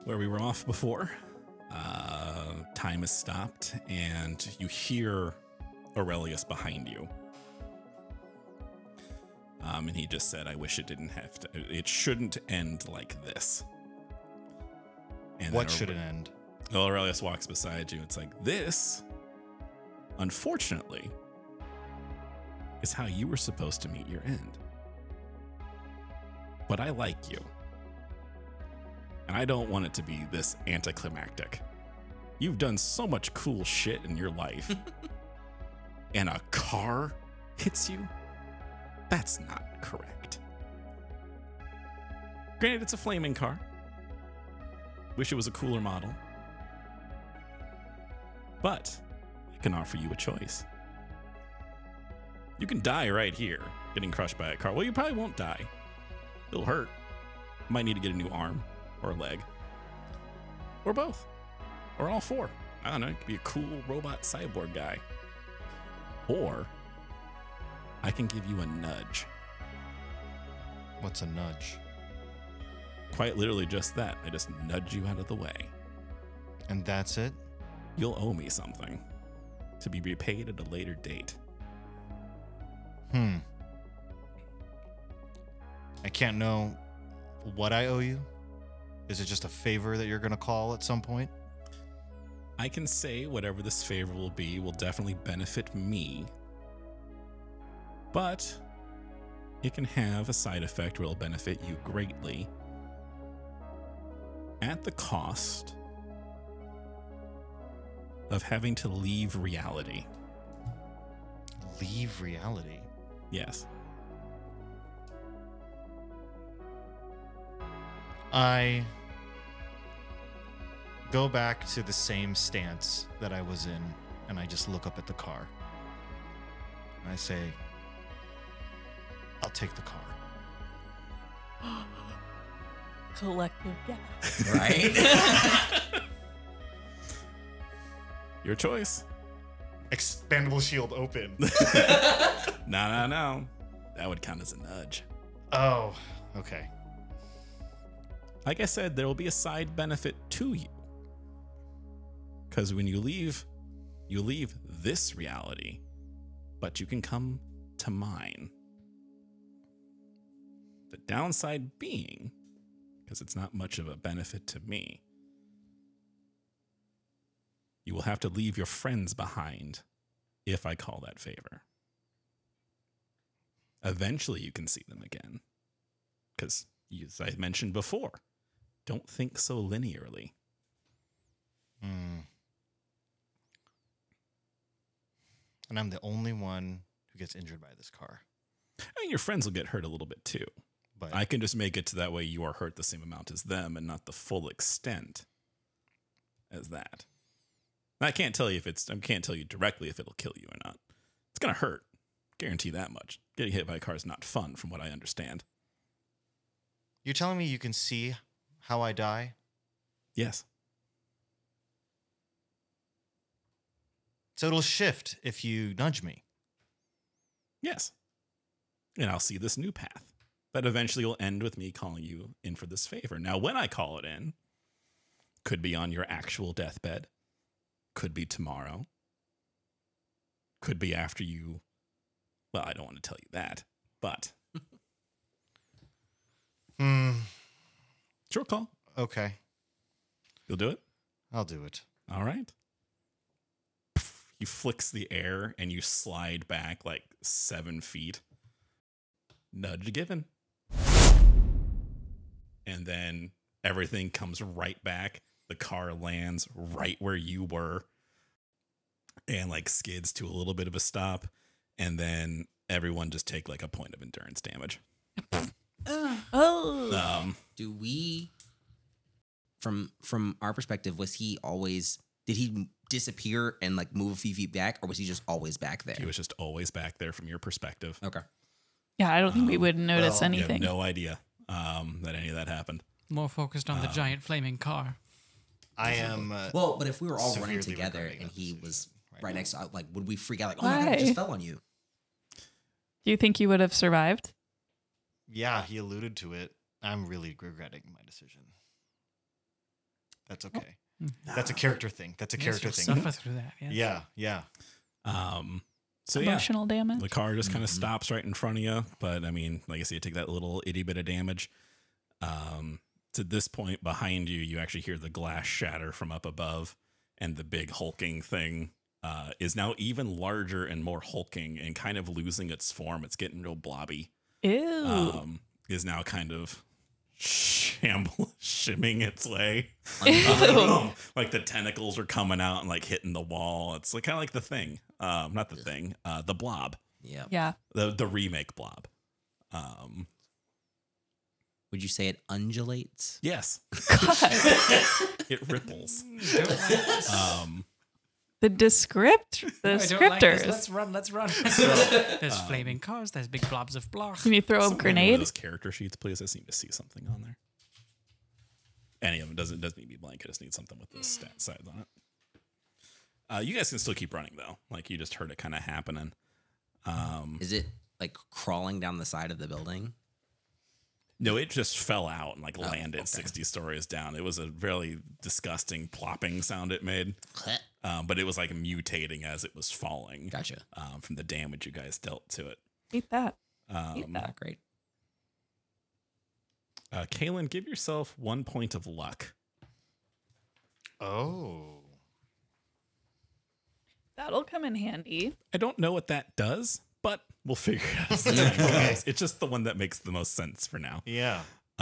where we were off before. Time has stopped, and you hear Aurelius behind you. And he just said, I wish it didn't have to. It shouldn't end like this. And what should it end? Well, Aurelius walks beside you. It's like, this, unfortunately, is how you were supposed to meet your end. But I like you. And I don't want it to be this anticlimactic. You've done so much cool shit in your life. And a car hits you? That's not correct. Granted, it's a flaming car. Wish it was a cooler model. But I can offer you a choice. You can die right here, getting crushed by a car. Well, you probably won't die. It'll hurt. Might need to get a new arm or a leg. Or both. Or all four. I don't know. You could be a cool robot cyborg guy. Or I can give you a nudge. What's a nudge? Quite literally just that. I just nudge you out of the way. And that's it? You'll owe me something to be repaid at a later date. I can't know what I owe you. Is it just a favor that you're going to call at some point? I can say whatever this favor will be will definitely benefit me, but it can have a side effect where it'll benefit you greatly at the cost of having to leave reality. Leave reality? Yes. I go back to the same stance that I was in, and I just look up at the car. And I say, I'll take the car. Collective gas. Right? Your choice. Expandable shield open. No. That would count as a nudge. Oh, okay. Like I said, there will be a side benefit to you. Because when you leave this reality, but you can come to mine. The downside being, because it's not much of a benefit to me, you will have to leave your friends behind if I call that favor. Eventually you can see them again. Because, as I mentioned before, don't think so linearly. And I'm the only one who gets injured by this car. I mean, your friends will get hurt a little bit too. But I can just make it to that way you are hurt the same amount as them and not the full extent as that. I can't tell you I can't tell you directly if it'll kill you or not. It's going to hurt. Guarantee that much. Getting hit by a car is not fun from what I understand. you're telling me you can see how I die? Yes. So it'll shift if you nudge me. Yes. And I'll see this new path that eventually will end with me calling you in for this favor. Now, when I call it in, could be on your actual deathbed, could be tomorrow, could be after you. Well, I don't want to tell you that, but. Short call. Okay. You'll do it? I'll do it. All right. He flicks the air and you slide back like 7 feet. Nudge given. And then everything comes right back. The car lands right where you were and like skids to a little bit of a stop. And then everyone just take like a point of endurance damage. Do we, from our perspective, was he always, did he disappear and like move a few feet back, or was he just always back there? He was just always back there from your perspective. Okay. Yeah, I don't think we would notice You anything. have no idea that any of that happened. More focused on the giant flaming car. I am. Well, but if we were all running severely together regretting and that he decision was right right now. next to, like, would we freak out like, oh my God, it Why? just fell on you? Do you think you would have survived? Yeah, he alluded to it. I'm really regretting my decision. That's okay. That's a character thing. That's a Yes, character you'll thing. Suffer through that. Yes. Yeah. So yeah, Emotional damage. the car just kind of stops right in front of you. But I mean, like I said, you take that little itty bit of damage. To this point, behind you, you actually hear the glass shatter from up above, and the big hulking thing is now even larger and more hulking and kind of losing its form. It's getting real blobby. Ew. Is now kind of shimming its way. Ew. Like the tentacles are coming out and like hitting the wall. It's like kind of like the Thing. Not the Thing. The Blob. Yeah. Yeah. The remake Blob. Would you say it undulates? Yes. God. It ripples. Don't like this. The I don't like this. descriptors. Let's run. There's flaming cars. There's big blobs of block. Can you throw a Someone give me one of grenade? those character sheets, please. I just need to see something on there. Any of them doesn't need to be blank. I just need something with the stat sides on it. You guys can still keep running though. Like you just heard it kind of happening. Is it like crawling down the side of the building? No, it just fell out and like landed okay. 60 stories down. It was a really disgusting plopping sound it made. But it was like mutating as it was falling. Gotcha. From the damage you guys dealt to it. Eat that. Not great. Kaylin, give yourself 1 point of luck. Oh. That'll come in handy. I don't know what that does, but we'll figure it out. As the time goes. It's just the one that makes the most sense for now. Yeah.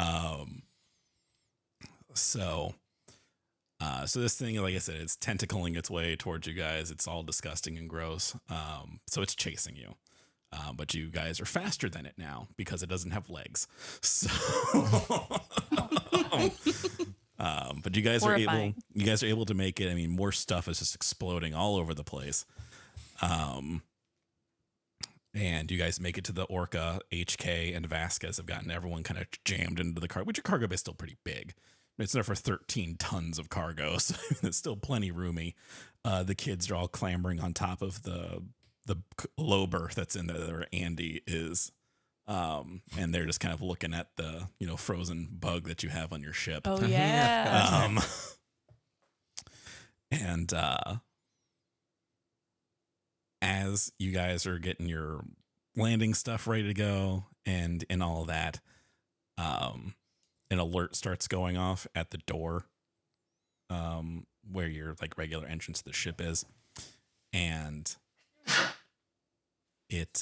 So this thing, like I said, it's tentacling its way towards you guys. It's all disgusting and gross. So it's chasing you. But you guys are faster than it now because it doesn't have legs. So, but you guys Horrifying. are able to make it. I mean, more stuff is just exploding all over the place. And you guys make it to the Orca. HK and Vasquez have gotten everyone kind of jammed into the car, which your cargo bay is still pretty big. It's there for 13 tons of cargo, so it's still plenty roomy. The kids are all clambering on top of the low berth that's in there where Andy is. And they're just kind of looking at the, frozen bug that you have on your ship. Oh yeah. And as you guys are getting your landing stuff ready to go and all of that, an alert starts going off at the door, where your like regular entrance to the ship is, and it's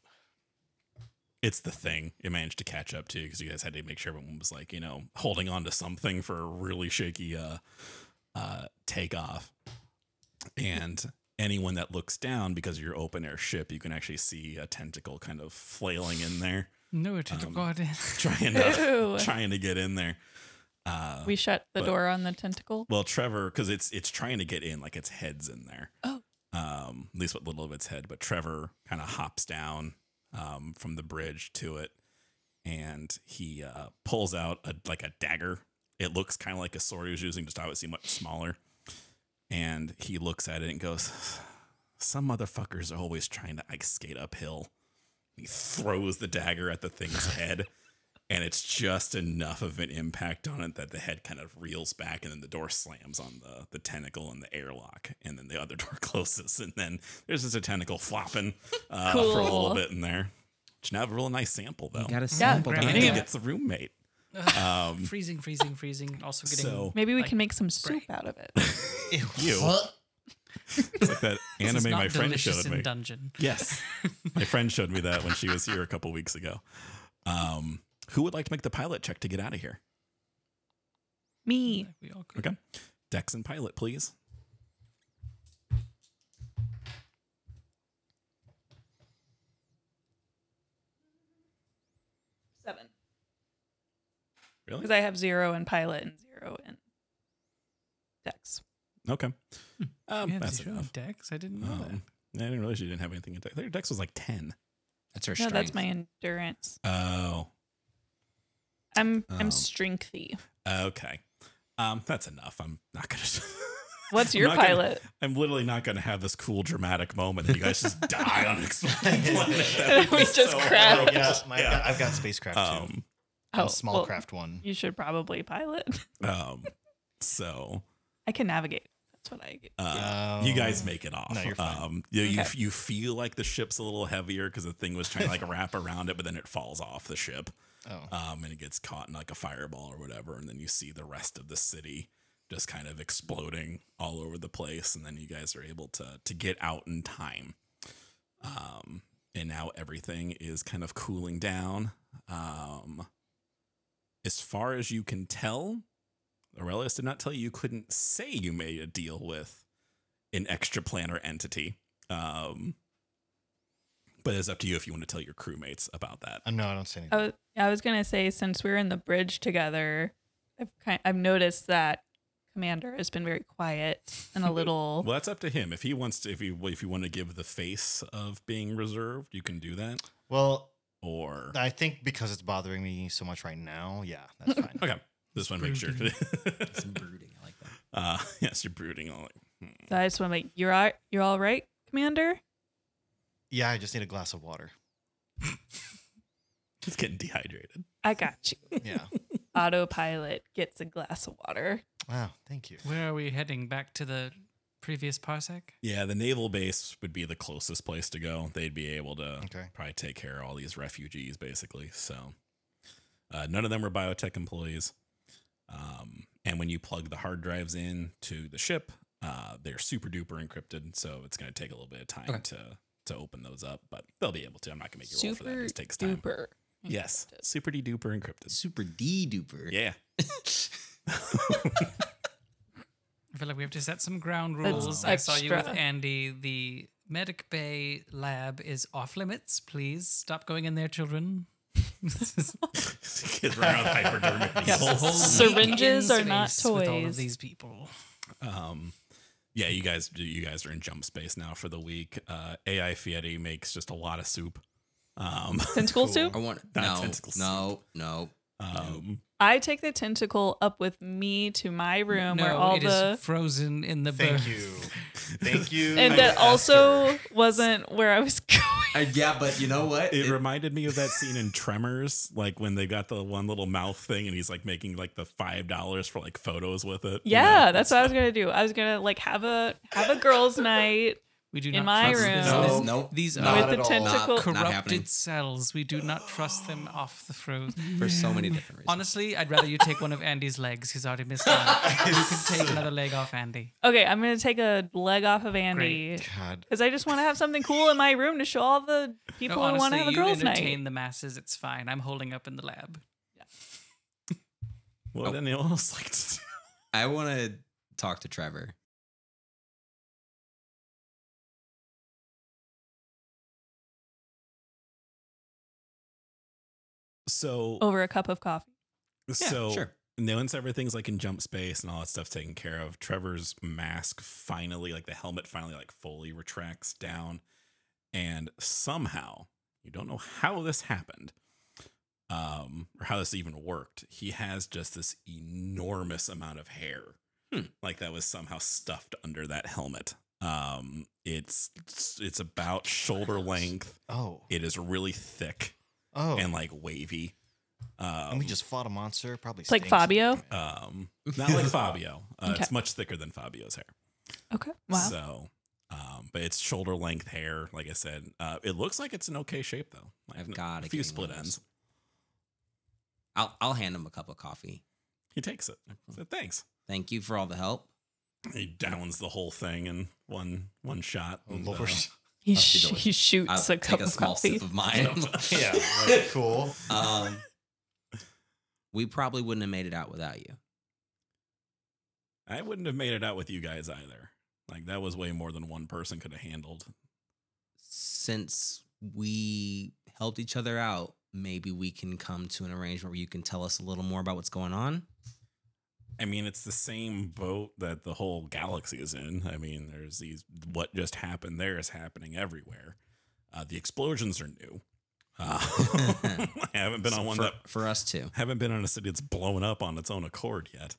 the Thing. It managed to catch up to because you guys had to make sure everyone was like holding on to something for a really shaky takeoff, and anyone that looks down because of your open air ship, you can actually see a tentacle kind of flailing in there. No, to God. trying to get in there. We shut the but- door on the tentacle. Well, Trevor, because it's trying to get in, like its head's in there. Oh. At least what little of its head. But Trevor kind of hops down from the bridge to it, and he pulls out a dagger. It looks kind of like a sword he was using, just obviously much smaller. And he looks at it and goes, "Some motherfuckers are always trying to ice skate uphill." He throws the dagger at the Thing's head, and it's just enough of an impact on it that the head kind of reels back, and then the door slams on the tentacle and the airlock, and then the other door closes, and then there's just a tentacle flopping for a little Cool. bit in there. Which now have a real nice sample, though. You got a sample. Yeah. down Andy Yeah. there. gets a roommate. Freezing. Also getting. So Maybe we like, can make some soup out of it. you, it's like that this is anime not my friend delicious showed in me. Dungeon. Yes. My friend showed me that when she was here a couple weeks ago. Who would like to make the pilot check to get out of here? Me. We all could. Okay. Dex and pilot, please. Seven. Really? Because I have 0 in pilot and 0 in dex. Okay. You have That's zero enough. decks. I didn't know that. I didn't realize you didn't have anything in Dex. I think your Dex was like 10. That's her No, strength. that's my endurance. Oh. I'm Oh. strengthy. Okay. That's enough. I'm not going to. What's I'm your not gonna- pilot? I'm literally not going to have this cool dramatic moment and you guys just die on an exploding planet. That would We be just so crash. horrible. Yeah, I've got spacecraft too. Um, Small well, craft one. You should probably pilot. So I can navigate. That's what I get. you guys make it off. No, you're fine. You feel like the ship's a little heavier because the thing was trying to like wrap around it, but then it falls off the ship. And it gets caught in like a fireball or whatever, and then you see the rest of the city just kind of exploding all over the place, and then you guys are able to get out in time. And now everything is kind of cooling down. As far as you can tell, Aurelius did not tell you couldn't say you made a deal with an extraplanar entity. But it's up to you if you want to tell your crewmates about that. No, I don't say anything. I was gonna say, since we're in the bridge together, I've noticed that Commander has been very quiet and a little. Well, that's up to him. If he wants to, if you want to give the face of being reserved, you can do that. Well, Or I think because it's bothering me so much right now, yeah, that's fine. okay, just want to make sure. Some brooding. I like that. Yes, you're brooding. All like, So I just want to make you're all right, Commander. Yeah, I just need a glass of water. It's getting dehydrated. I got you. Yeah. Autopilot gets a glass of water. Wow, thank you. Where are we heading? Back to the previous parsec? Yeah, the naval base would be the closest place to go. They'd be able to Okay. probably take care of all these refugees, basically. So none of them were biotech employees. And when you plug the hard drives in to the ship, they're super duper encrypted. So it's going to take a little bit of time to open those up, but they'll be able to. I'm not going to make you roll for that. It just takes time. Duper. Yes, super duper encrypted. Super D duper. Yeah. I feel like we have to set some ground That's rules. I saw you with extra. Andy. The Medic Bay lab is off limits. Please stop going in there, children. Kids run around with hypodermic needles. Syringes In are not space with all of toys. these people. Yeah, you guys are in jump space now for the week. AI Fieri makes just a lot of soup. Tentacle soup? I want Not tentacle no. I take the tentacle up with me to my room where No, all it is the frozen in the Thank berth. you. Thank you. and that also wasn't where I was going. Yeah, but you know what? It reminded me of that scene in Tremors, like when they got the one little mouth thing and he's like making like the $5 for like photos with it. you Yeah, know? that's what I was gonna do. I was gonna like have a girls' night. We do In not my trust room. this. No, This- nope, These not are with at the all. tentacle. Not happening. corrupted cells. We do not trust them off the frozen. For so many different reasons. Honestly, I'd rather you take one of Andy's legs. He's already missed out. You can take another leg off Andy. Okay, I'm gonna take a leg off of Andy God. because I just want to have something cool in my room to show all the people No, who want honestly, to have a you girls' entertain night. the masses. It's fine. I'm holding up in the lab. What would anyone else like to do? I want to talk to Trevor. So Over a cup of coffee. So sure. once everything's like in jump space and all that stuff's taken care of, Trevor's mask finally, like the helmet finally like fully retracts down. And somehow, you don't know how this happened, or how this even worked. He has just this enormous amount of hair. Like that was somehow stuffed under that helmet. It's about shoulder length. Oh. It is really thick Oh. and like wavy. And we just fought a monster. Probably It's like stinks. Fabio. Not like Fabio. Okay. It's much thicker than Fabio's hair. Okay. Wow. So, but it's shoulder length hair. Like I said, it looks like it's in okay shape though. Like, I've gotta a few get him split one of ends. those. I'll hand him a cup of coffee. He takes it. So thanks. Thank you for all the help. He downs the whole thing in one shot. Oh, and, Lord. He, Up the door. he shoots I'll a take cup a of small coffee. sip of mine. Yeah. Like, cool. We probably wouldn't have made it out without you. I wouldn't have made it out with you guys either. Like that was way more than one person could have handled. Since we helped each other out, maybe we can come to an arrangement where you can tell us a little more about what's going on. I mean, it's the same boat that the whole galaxy is in. I mean, there's these, what just happened there is happening everywhere. The explosions are new. I haven't been on one for us too. haven't been on a city that's blown up on its own accord yet.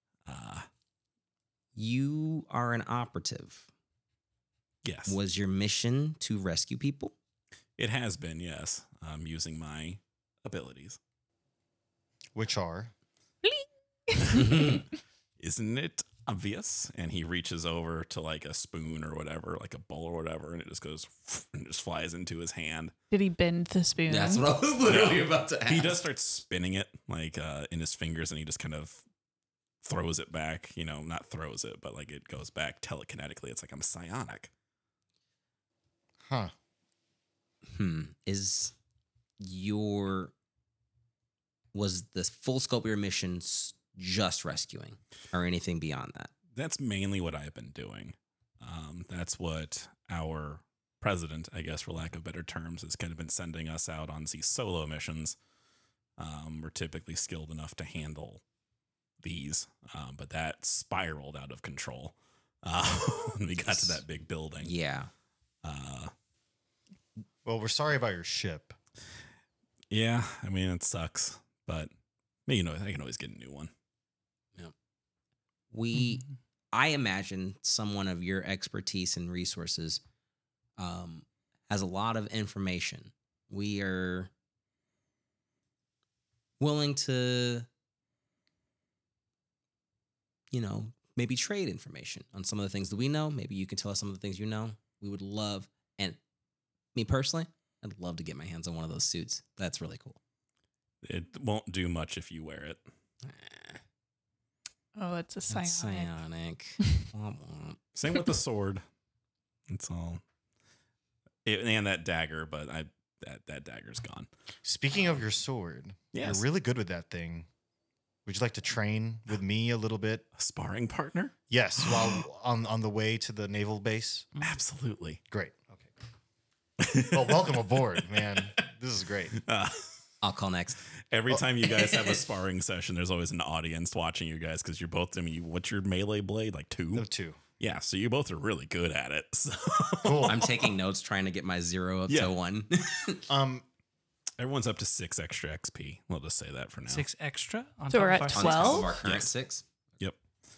You are an operative. Yes, Was your mission to rescue people? it has been. Yes, I'm using my abilities. Which are? isn't it obvious? And he reaches over to like a spoon or whatever, like a bowl or whatever, and it just goes and just flies into his hand. Did he bend the spoon? That's what I was literally about to ask. He does start spinning it like in his fingers, and he just kind of throws it back. You know, not throws it, but like it goes back telekinetically. It's like I'm psionic. Huh. Was the full scope of your missions just rescuing or anything beyond that? That's mainly what I've been doing. That's what our president, I guess, for lack of better terms, has kind of been sending us out on these solo missions. We're typically skilled enough to handle these, but that spiraled out of control when we got to that big building. Yeah. Well, we're sorry about your ship. Yeah, I mean, it sucks, but you know, I can always get a new one. I imagine someone of your expertise and resources has a lot of information. We are willing to, maybe trade information on some of the things that we know. Maybe you can tell us some of the things you know. We would love, and me personally, I'd love to get my hands on one of those suits. That's really cool. It won't do much if you wear it. Oh, it's a psionic. Psionic. Womp womp. Same with the sword. It's all. And that dagger, but that dagger's gone. Speaking of your sword, Yes. you're really good with that thing. Would you like to train with me a little bit? A sparring partner? Yes, while on the way to the naval base. Absolutely. Great. Okay. Well, welcome aboard, man. This is great. I'll call next. Every time you guys have a sparring session, there's always an audience watching you guys because you're both. I mean, what's your melee blade? Like 2? No, 2. Yeah, so you both are really good at it. So. Cool. I'm taking notes, trying to get my 0 up to 1. Everyone's up to 6 extra XP. We'll just say that for now. 6 extra on So top we're of at our 12? On top of our current Yes. 6. Yep.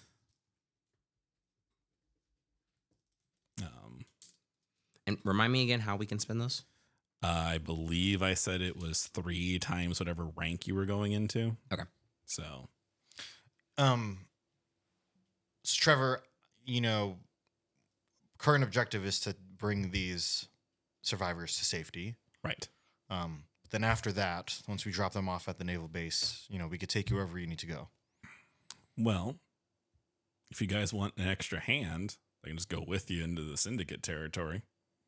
And remind me again how we can spend those. I believe I said it was 3 times whatever rank you were going into. Okay. So So Trevor, current objective is to bring these survivors to safety. right. Then after that, once we drop them off at the naval base, we could take you wherever you need to go. Well, if you guys want an extra hand, I can just go with you into the syndicate territory.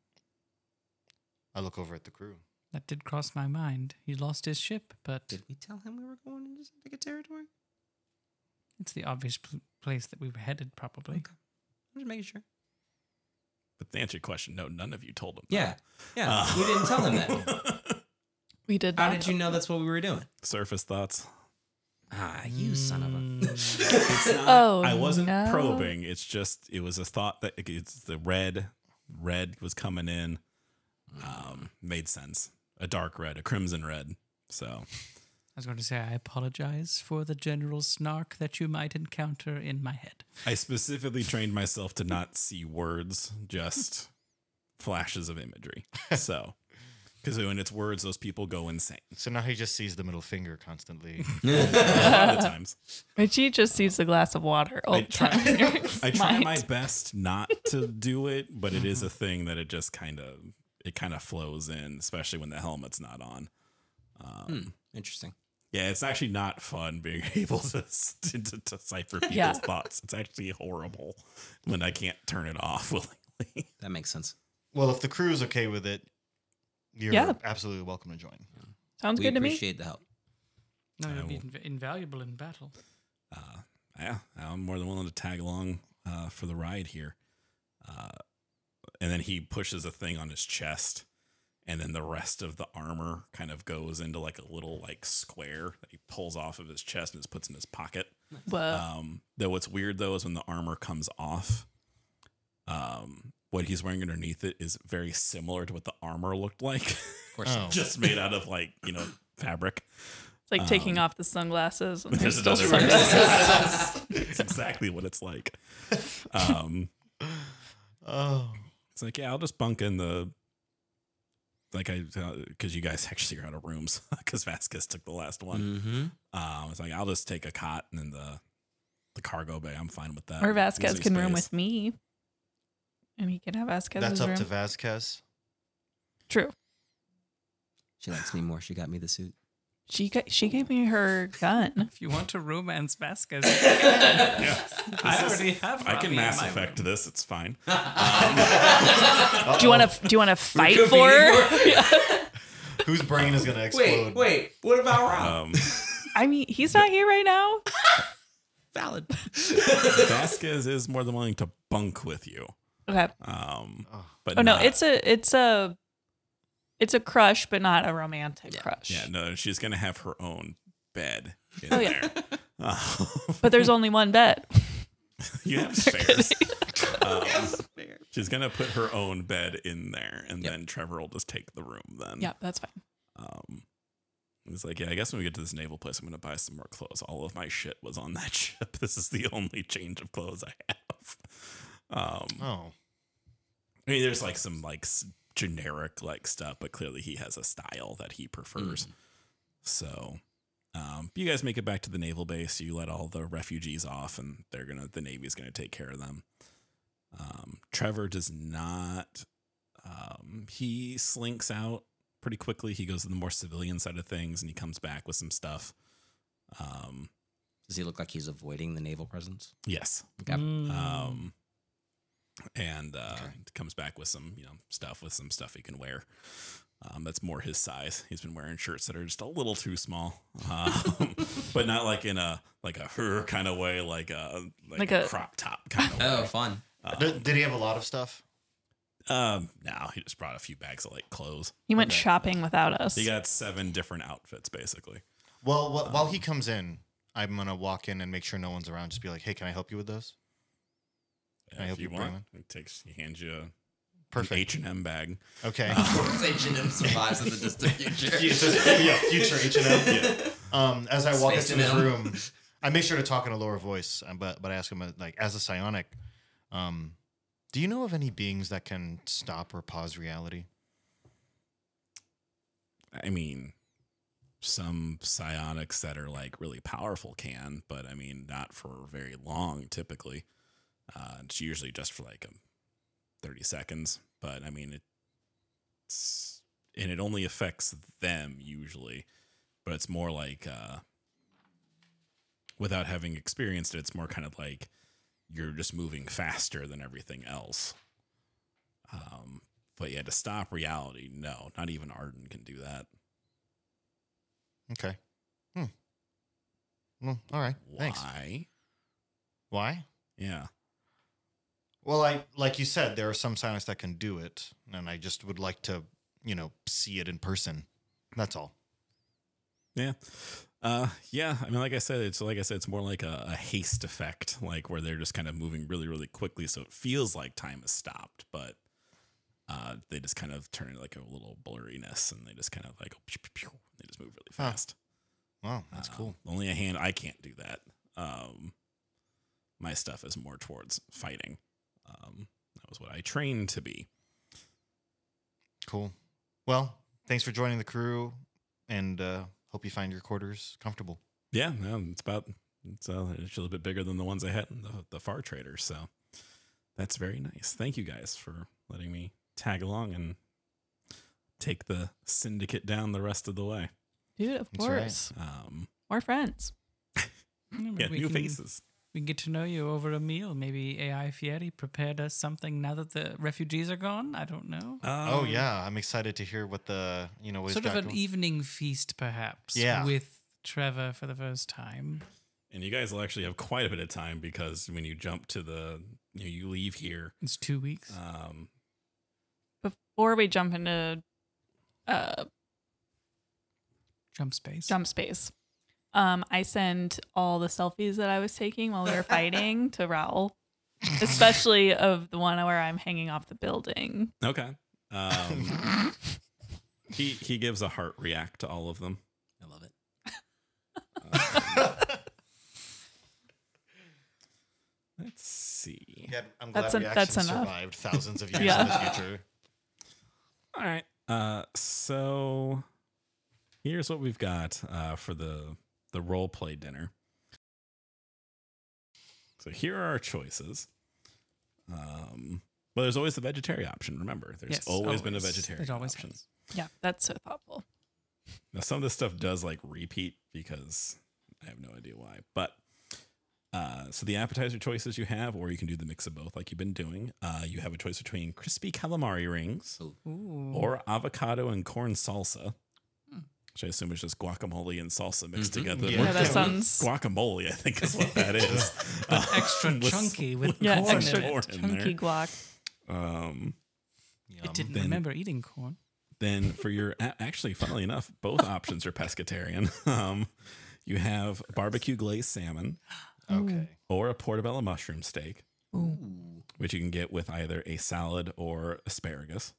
I look over at the crew. That did cross my mind. He lost his ship, but Did we tell him we were going into syndicate territory? it's the obvious place that we were headed, probably. I'm just making sure. But to answer your question, no, none of you told him. Yeah. Yeah. We didn't tell him that. We did How not. did you know that's what we were doing? Surface thoughts. You son of a. It's not, Oh, I wasn't no. probing. It's just, it was a thought that it's the red was coming in. Made sense. A dark red, a crimson red. So I was going to say, I apologize for the general snark that you might encounter in my head. I specifically trained myself to not see words, just flashes of imagery. So, because when it's words, those people go insane. So now he just sees the middle finger constantly. A lot of times. Richie just sees a glass of water all the time. I try my best not to do it, but it is a thing that it just kind of flows in, especially when the helmet's not on. Interesting. Yeah, it's actually not fun being able to decipher people's Yeah. thoughts. It's actually horrible when I can't turn it off willingly. That makes sense. Well, if the crew is okay with it, you're Yeah. absolutely welcome to join. Sounds We good to me. appreciate the help. No, it would be will. invaluable in battle. Yeah, I'm more than willing to tag along for the ride here. And then he pushes a thing on his chest, and then the rest of the armor kind of goes into like a little like square that he pulls off of his chest and just puts in his pocket. Whoa. Though what's weird though is when the armor comes off, what he's wearing underneath it is very similar to what the armor looked like, Of course. Oh. just made out of like fabric. It's like taking off the sunglasses and There's there's still another sunglasses. It's exactly what it's like. Oh. It's like, yeah, I'll just bunk in the, because you guys actually are out of rooms because Vasquez took the last one. Mm-hmm. It's like, I'll just take a cot in the cargo bay. I'm fine with that. Or Vasquez Losing can room space. with me. And he can have Vasquez's That's up room. to Vasquez. True. She likes me more. She got me the suit. She gave me her gun. If you want to romance Vasquez, Yeah. I already have. I can Robbie Mass in my Effect room. this. It's fine. Do you want to fight for her? Whose brain is gonna explode? Wait. What about Rob? I mean, he's not here right now. Valid. Vasquez is more than willing to bunk with you. Okay. But Oh no, not- it's a crush, but not a romantic crush. Yeah, no, she's gonna have her own bed in Oh, yeah. there. But there's only one bed. You have spares. She's gonna put her own bed in there, and then Trevor will just take the room. Then, Yeah, that's fine. He's like, yeah, I guess when we get to this naval place, I'm gonna buy some more clothes. All of my shit was on that ship. This is the only change of clothes I have. Oh. I mean, there's like some like generic like stuff, but clearly he has a style that he prefers. So, you guys make it back to the naval base. You let all the refugees off, and the Navy's gonna take care of them. Trevor does not. He slinks out pretty quickly. He goes to the more civilian side of things, and he comes back with some stuff. Does he look like he's avoiding the naval presence? Yes. Okay. And comes back with some, stuff he can wear. That's more his size. He's been wearing shirts that are just a little too small, but not like in a her kind of way, like a crop top kind of way. Oh, fun. Did he have a lot of stuff? No, he just brought a few bags of like clothes. He went shopping without us. He got 7 different outfits basically. Well, while he comes in, I'm gonna walk in and make sure no one's around. Just be like, "Hey, can I help you with those?" I If hope you you bring want, he hands you a Perfect. H&M bag. Okay. H&M survives in the distant future. Future H&M. As I walk Space into his H&M. room, I make sure to talk in a lower voice, but I ask him like, as a psionic, do you know of any beings that can stop or pause reality? I mean, some psionics that are like really powerful can, but I mean, not for very long typically. It's usually just for like 30 seconds, but I mean, it only affects them usually, but it's more like, without having experienced it, it's more kind of like you're just moving faster than everything else. But yeah, to stop reality, no, not even Arden can do that. Okay. Well, all right. Thanks. Why? Why? Yeah. Well, like you said, there are some psionics that can do it, and I just would like to, see it in person. That's all. Yeah. Yeah. I mean, like I said, it's more like a haste effect, like where they're just kind of moving really, really quickly. So it feels like time has stopped, but they just kind of turn into like a little blurriness, and they just kind of like, they just move really fast. Wow, that's cool. Only a hand, I can't do that. My stuff is more towards fighting. That was what I trained to be. Cool. Well, thanks for joining the crew, and hope you find your quarters comfortable. Yeah, no, it's a little bit bigger than the ones I had in the Far Trader, so that's very nice. Thank you guys for letting me tag along and take the syndicate down the rest of the way. Dude, of That's right. course. Um, More friends. yeah, new faces. We can get to know you over a meal. Maybe AI Fieri prepared us something now that the refugees are gone. I don't know. Oh yeah, I'm excited to hear what what he's Sort of got an going. evening feast, perhaps. Yeah. With Trevor for the first time. And you guys will actually have quite a bit of time because when you jump to you leave here. It's 2 weeks. Before we jump into Jump space. jump space, I send all the selfies that I was taking while we were fighting to Raoul, especially of the one where I'm hanging off the building. Okay. He gives a heart react to all of them. I love it. Let's see. Yeah, I'm glad That's we that's actually enough. survived thousands of years Yeah. in the future. All right. So here's what we've got for the role play dinner. So here are our choices. But there's always the vegetarian option. Remember, there's Yes, always been a always. vegetarian It always option. has. Yeah, that's so thoughtful. Now, some of this stuff does like repeat because I have no idea why. But so the appetizer choices you have, or you can do the mix of both like you've been doing. You have a choice between crispy calamari rings Ooh. or avocado and corn salsa, which I assume is just guacamole and salsa mixed together. Yeah. More Yeah, that so sounds guacamole, I think is what that is. Extra With- chunky with yeah, corn extra in it. corn in chunky there. guac. Yum. I didn't Then- remember eating corn. Then for your actually, funnily enough, both options are pescatarian. You have barbecue glazed salmon Okay. or a portobello mushroom steak, which you can get with either a salad or asparagus.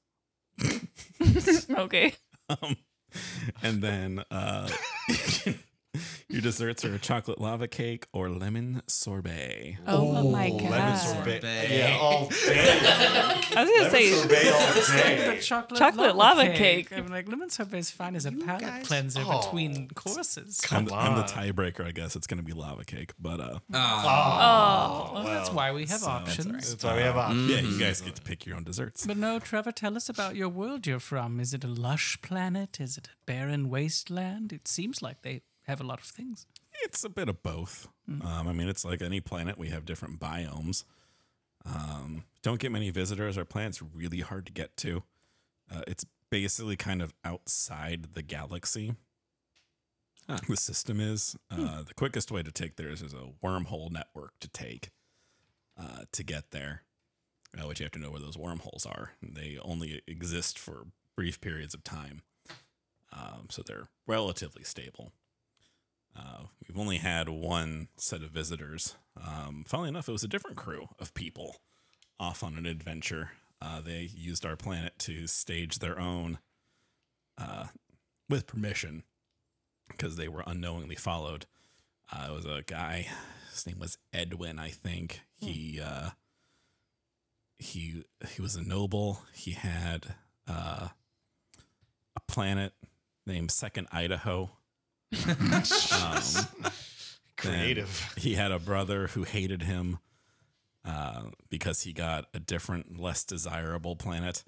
Okay. And then your desserts are a chocolate lava cake or lemon sorbet. Oh, my god. Lemon sorbet. Sorbet. Yeah, all day. I was gonna say Sorbet all day. The chocolate lava cake. I'm like, lemon sorbet is fine as a palate guys- cleanser Oh. between courses. I'm Come the on. tiebreaker, I guess. It's going to be lava cake. But Oh. Well, that's why we have so- options. That's why we have options. yeah, you guys get to pick your own desserts. But no, Trevor, tell us about your world you're from. Is it a lush planet? Is it a barren wasteland? It seems like they have a lot of things. It's a bit of both. I mean, it's like any planet. We have different biomes. Don't get many visitors. Our planet's really hard to get to. It's basically kind of outside the galaxy. The system is. The quickest way to take there is a wormhole network to take to get there. Which you have to know where those wormholes are. They only exist for brief periods of time. So they're relatively stable. We've only had one set of visitors. Funnily enough, it was a different crew of people off on an adventure. They used our planet to stage their own, with permission, because they were unknowingly followed. It was a guy. His name was Edwin, I think. He was a noble. He had a planet named Second Idaho. Creative. He had a brother who hated him because he got a different, less desirable planet.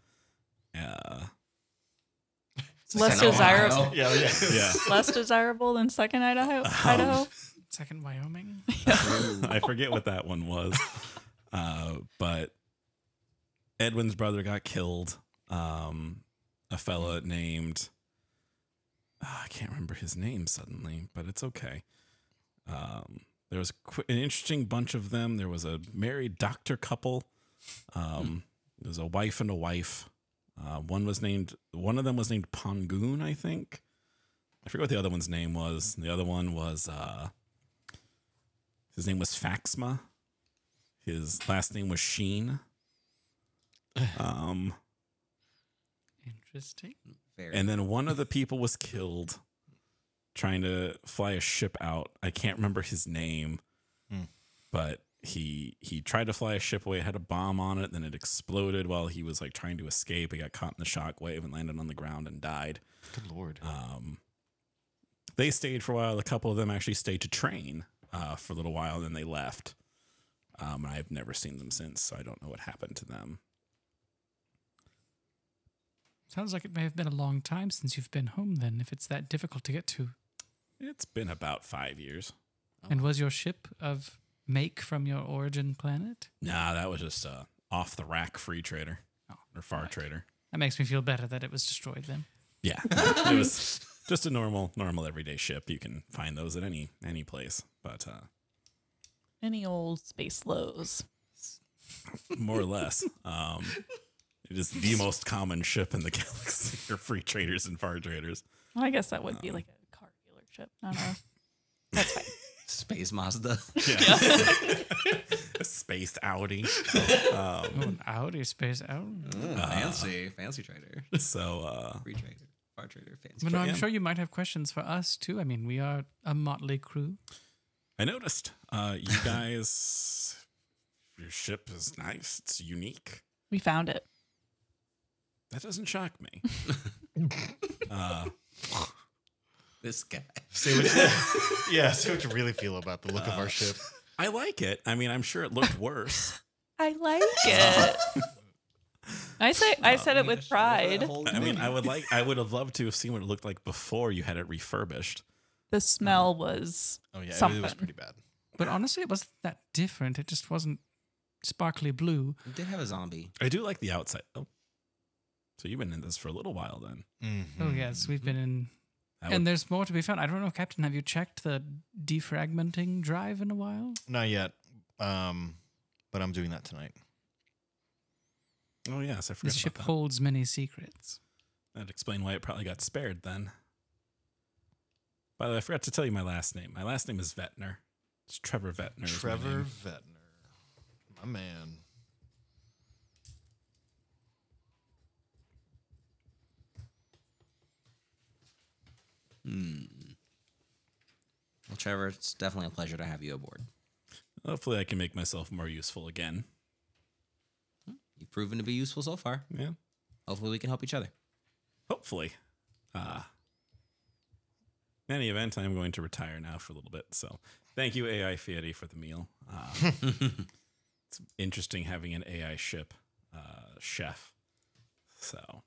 Less Second desirable. Ohio. Yeah. Yeah, Less desirable than second Idaho. Idaho. Second Wyoming. I forget what that one was, but Edwin's brother got killed. A fella named I can't remember his name suddenly, but it's okay. There was an interesting bunch of them. There was a married doctor couple. There was a wife and a wife. One of them was named Pongoon, I think. I forget what the other one's name was. The other one was his name was Faxma. His last name was Sheen. Interesting. Very And then one of the people was killed trying to fly a ship out. I can't remember his name, but he tried to fly a ship away. It had a bomb on it. Then it exploded while he was like trying to escape. He got caught in the shockwave and landed on the ground and died. Good Lord. They stayed for a while. A couple of them actually stayed to train for a little while. Then they left. I've never seen them since, so I don't know what happened to them. Sounds like it may have been a long time since you've been home then, if it's that difficult to get to. It's been about 5 years. And was your ship of make from your origin planet? Nah, that was just off the rack free trader or far trader. That makes me feel better that it was destroyed then. Yeah, it was just a normal everyday ship. You can find those at any place, but Any old space lows. more or less, it is the most common ship in the galaxy for free traders and far traders. Well, I guess that would be like a car dealership. I don't know. That's fine. Space Mazda. Yeah, a spaced Audi. Oh, an Audi space out. Fancy trader. So Free trader. Far trader. Fancy But no, trader. I'm sure you might have questions for us too. I mean, we are a motley crew. I noticed you guys, your ship is nice. It's unique. We found it. That doesn't shock me. This guy. Say what you really feel about the look of our ship. I like it. I mean, I'm sure it looked worse. I like it. I said it with pride. I mean, I would have loved to have seen what it looked like before you had it refurbished. The smell was Oh yeah, something. it was pretty bad. But honestly, it wasn't that different. It just wasn't sparkly blue. It did have a zombie. I do like the outside. Oh, so you've been in this for a little while then. Oh yes, we've been in, That and would- there's more to be found. I don't know, Captain. Have you checked the defragmenting drive in a while? Not yet, but I'm doing that tonight. Oh yes, I This forgot ship about that. holds many secrets. That'd explain why it probably got spared then. By the way, I forgot to tell you my last name. My last name is Vettner. It's Trevor Vettner. is my Trevor name. Vettner, my man. Well, Trevor, it's definitely a pleasure to have you aboard. Hopefully, I can make myself more useful again. You've proven to be useful so far. Yeah. Hopefully, we can help each other. Hopefully. In any event, I'm going to retire now for a little bit. So thank you, AI Fieri, for the meal. It's interesting having an AI ship chef. So,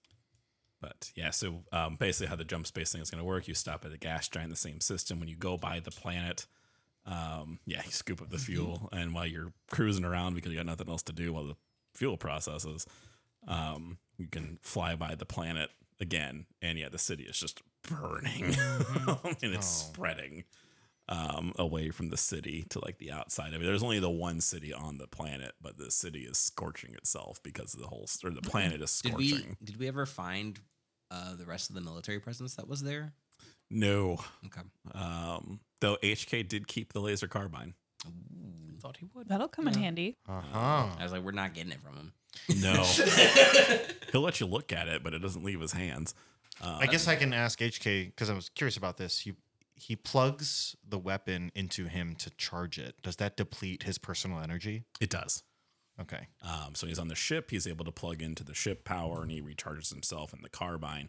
but yeah, so basically how the jump space thing is going to work, you stop at the gas giant, the same system. When you go by the planet, you scoop up the fuel. And while you're cruising around because you got nothing else to do while the fuel processes, you can fly by the planet again. And yeah, the city is just burning and it's spreading away from the city to like the outside of it. There's only the one city on the planet, but the city is scorching itself because the planet is scorching. Did we ever find the rest of the military presence that was there? No. Okay. Though HK did keep the laser carbine. Thought he would. That'll come in handy. I was like, we're not getting it from him. No. He'll let you look at it, but it doesn't leave his hands. I guess I can ask HK because I was curious about this. He plugs the weapon into him to charge it. Does that deplete his personal energy? It does. Okay. So he's on the ship. He's able to plug into the ship power and he recharges himself in the carbine.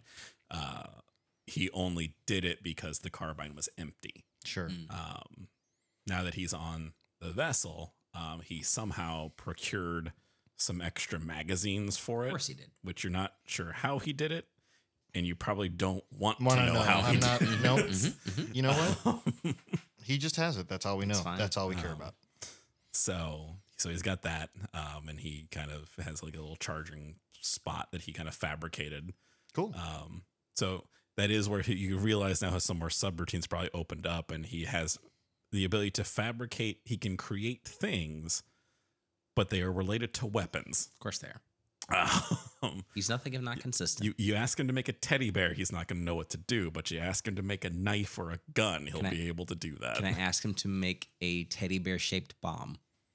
He only did it because the carbine was empty. Sure. Now that he's on the vessel, he somehow procured some extra magazines for it. Of course he did. Which you're not sure how he did it. And you probably don't want to Wanna know how he I'm did not. it. Nope. You know what? He just has it. That's all we know. fine. That's all we care about. So he's got that, and he kind of has like a little charging spot that he kind of fabricated. Cool. So that is where you realize now how some more subroutines probably opened up, and he has the ability to fabricate. He can create things, but they are related to weapons. Of course they are. Um, He's nothing if not consistent. you ask him to make a teddy bear, he's not going to know what to do. But you ask him to make a knife or a gun, he'll be able to do that. Can I ask him to make a teddy bear shaped bomb?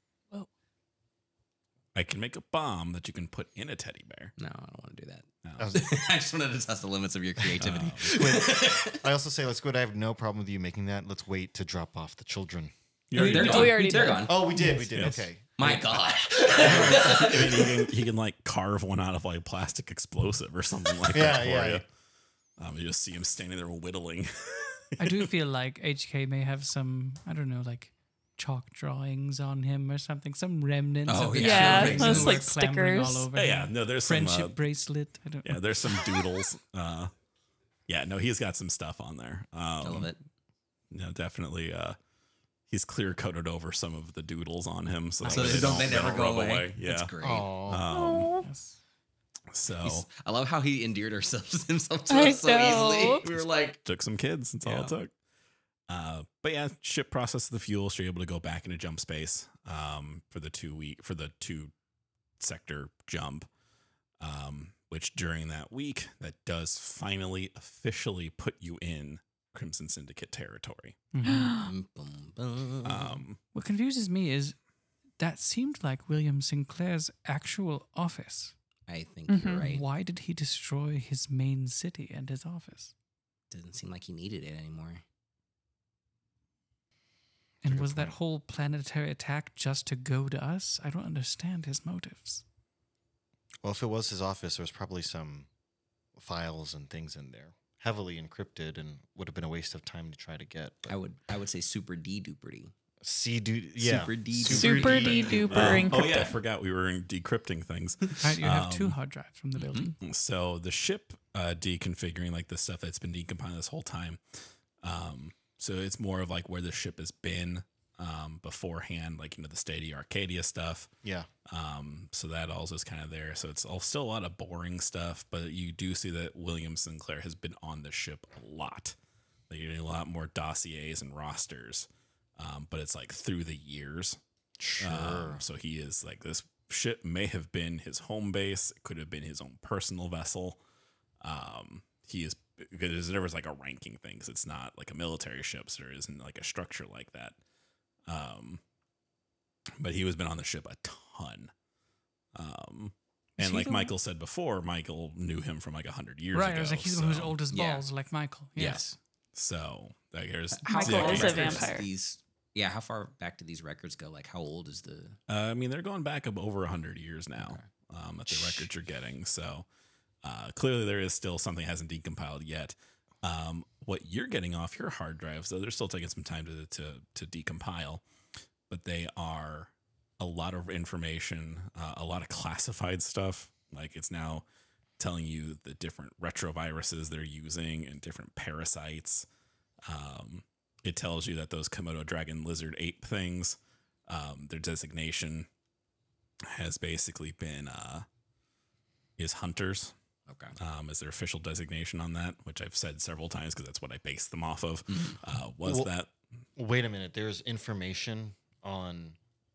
I can make a bomb that you can put in a teddy bear. No, I don't want to do that. I was- I just wanted to test the limits of your creativity. I also say, let's go. I have no problem with you making that. Let's wait to drop off the children. You already They're did. gone. we already They're did. gone. Oh, we did. We did. Yes. Okay. My God. I mean, he can like carve one out of like plastic explosive or something like that for yeah, you. You just see him standing there whittling. I do feel like HK may have some, I don't know, like chalk drawings on him or something, some remnants Oh, of the yeah. children those, who like, were clambering stickers. all over Yeah, him. no, there's Friendship some. bracelet. I don't know. Yeah, there's some doodles. Yeah, no, he's got some stuff on there. I love it. No, definitely. He's clear coated over some of the doodles on him, so, So that they never rub go away. Yeah. That's great. Oh. Yes. So I love how he endeared himself to I us so know. easily. We were like, took some kids. That's all Yeah. it took. But yeah, ship processed the fuel, so you're able to go back into jump space for the 2 sector jump. Which during that week, that does finally officially put you in Crimson Syndicate territory. boom, boom, boom. What confuses me is that seemed like William Sinclair's actual office. I think you're right. Why did he destroy his main city and his office? Doesn't seem like he needed it anymore. And good was that point. whole planetary attack just to go to us? I don't understand his motives. Well, if it was his office, there was probably some files and things in there, heavily encrypted, and would have been a waste of time to try to get. But I would say super D duper D. Super D. Super D duper encrypted. Oh yeah, I forgot we were decrypting things. Right, you have 2 hard drives from the building. So the ship deconfiguring, like the stuff that's been decompiling this whole time. So it's more of like where the ship has been beforehand, like the Stadia Arcadia stuff. Yeah. So that also is kind of there. So it's all still a lot of boring stuff, but you do see that William Sinclair has been on the ship a lot. Like you're getting a lot more dossiers and rosters, but it's like through the years. Sure. So he is like, this ship may have been his home base. It could have been his own personal vessel. He is, because there was like a ranking thing, because it's not like a military ship, so there isn't like a structure like that. But he has been on the ship a ton. And like Michael said before, Michael knew him from like 100 years ago. Right, I was like, he's the one who's old as balls, like Michael. Yes. So like, there's Michael is a vampire. How far back do these records go? Like, how old is the? I mean, they're going back up over 100 years now. That the records you're getting. So clearly, there is still something that hasn't decompiled yet. What you're getting off your hard drives, though, they're still taking some time to decompile, but they are a lot of information, a lot of classified stuff. Like it's now telling you the different retroviruses they're using and different parasites. It tells you that those Komodo dragon lizard ape things, their designation has basically been is hunters. Okay. Is their official designation on that, which I've said several times because that's what I based them off of. Wait a minute. There's information on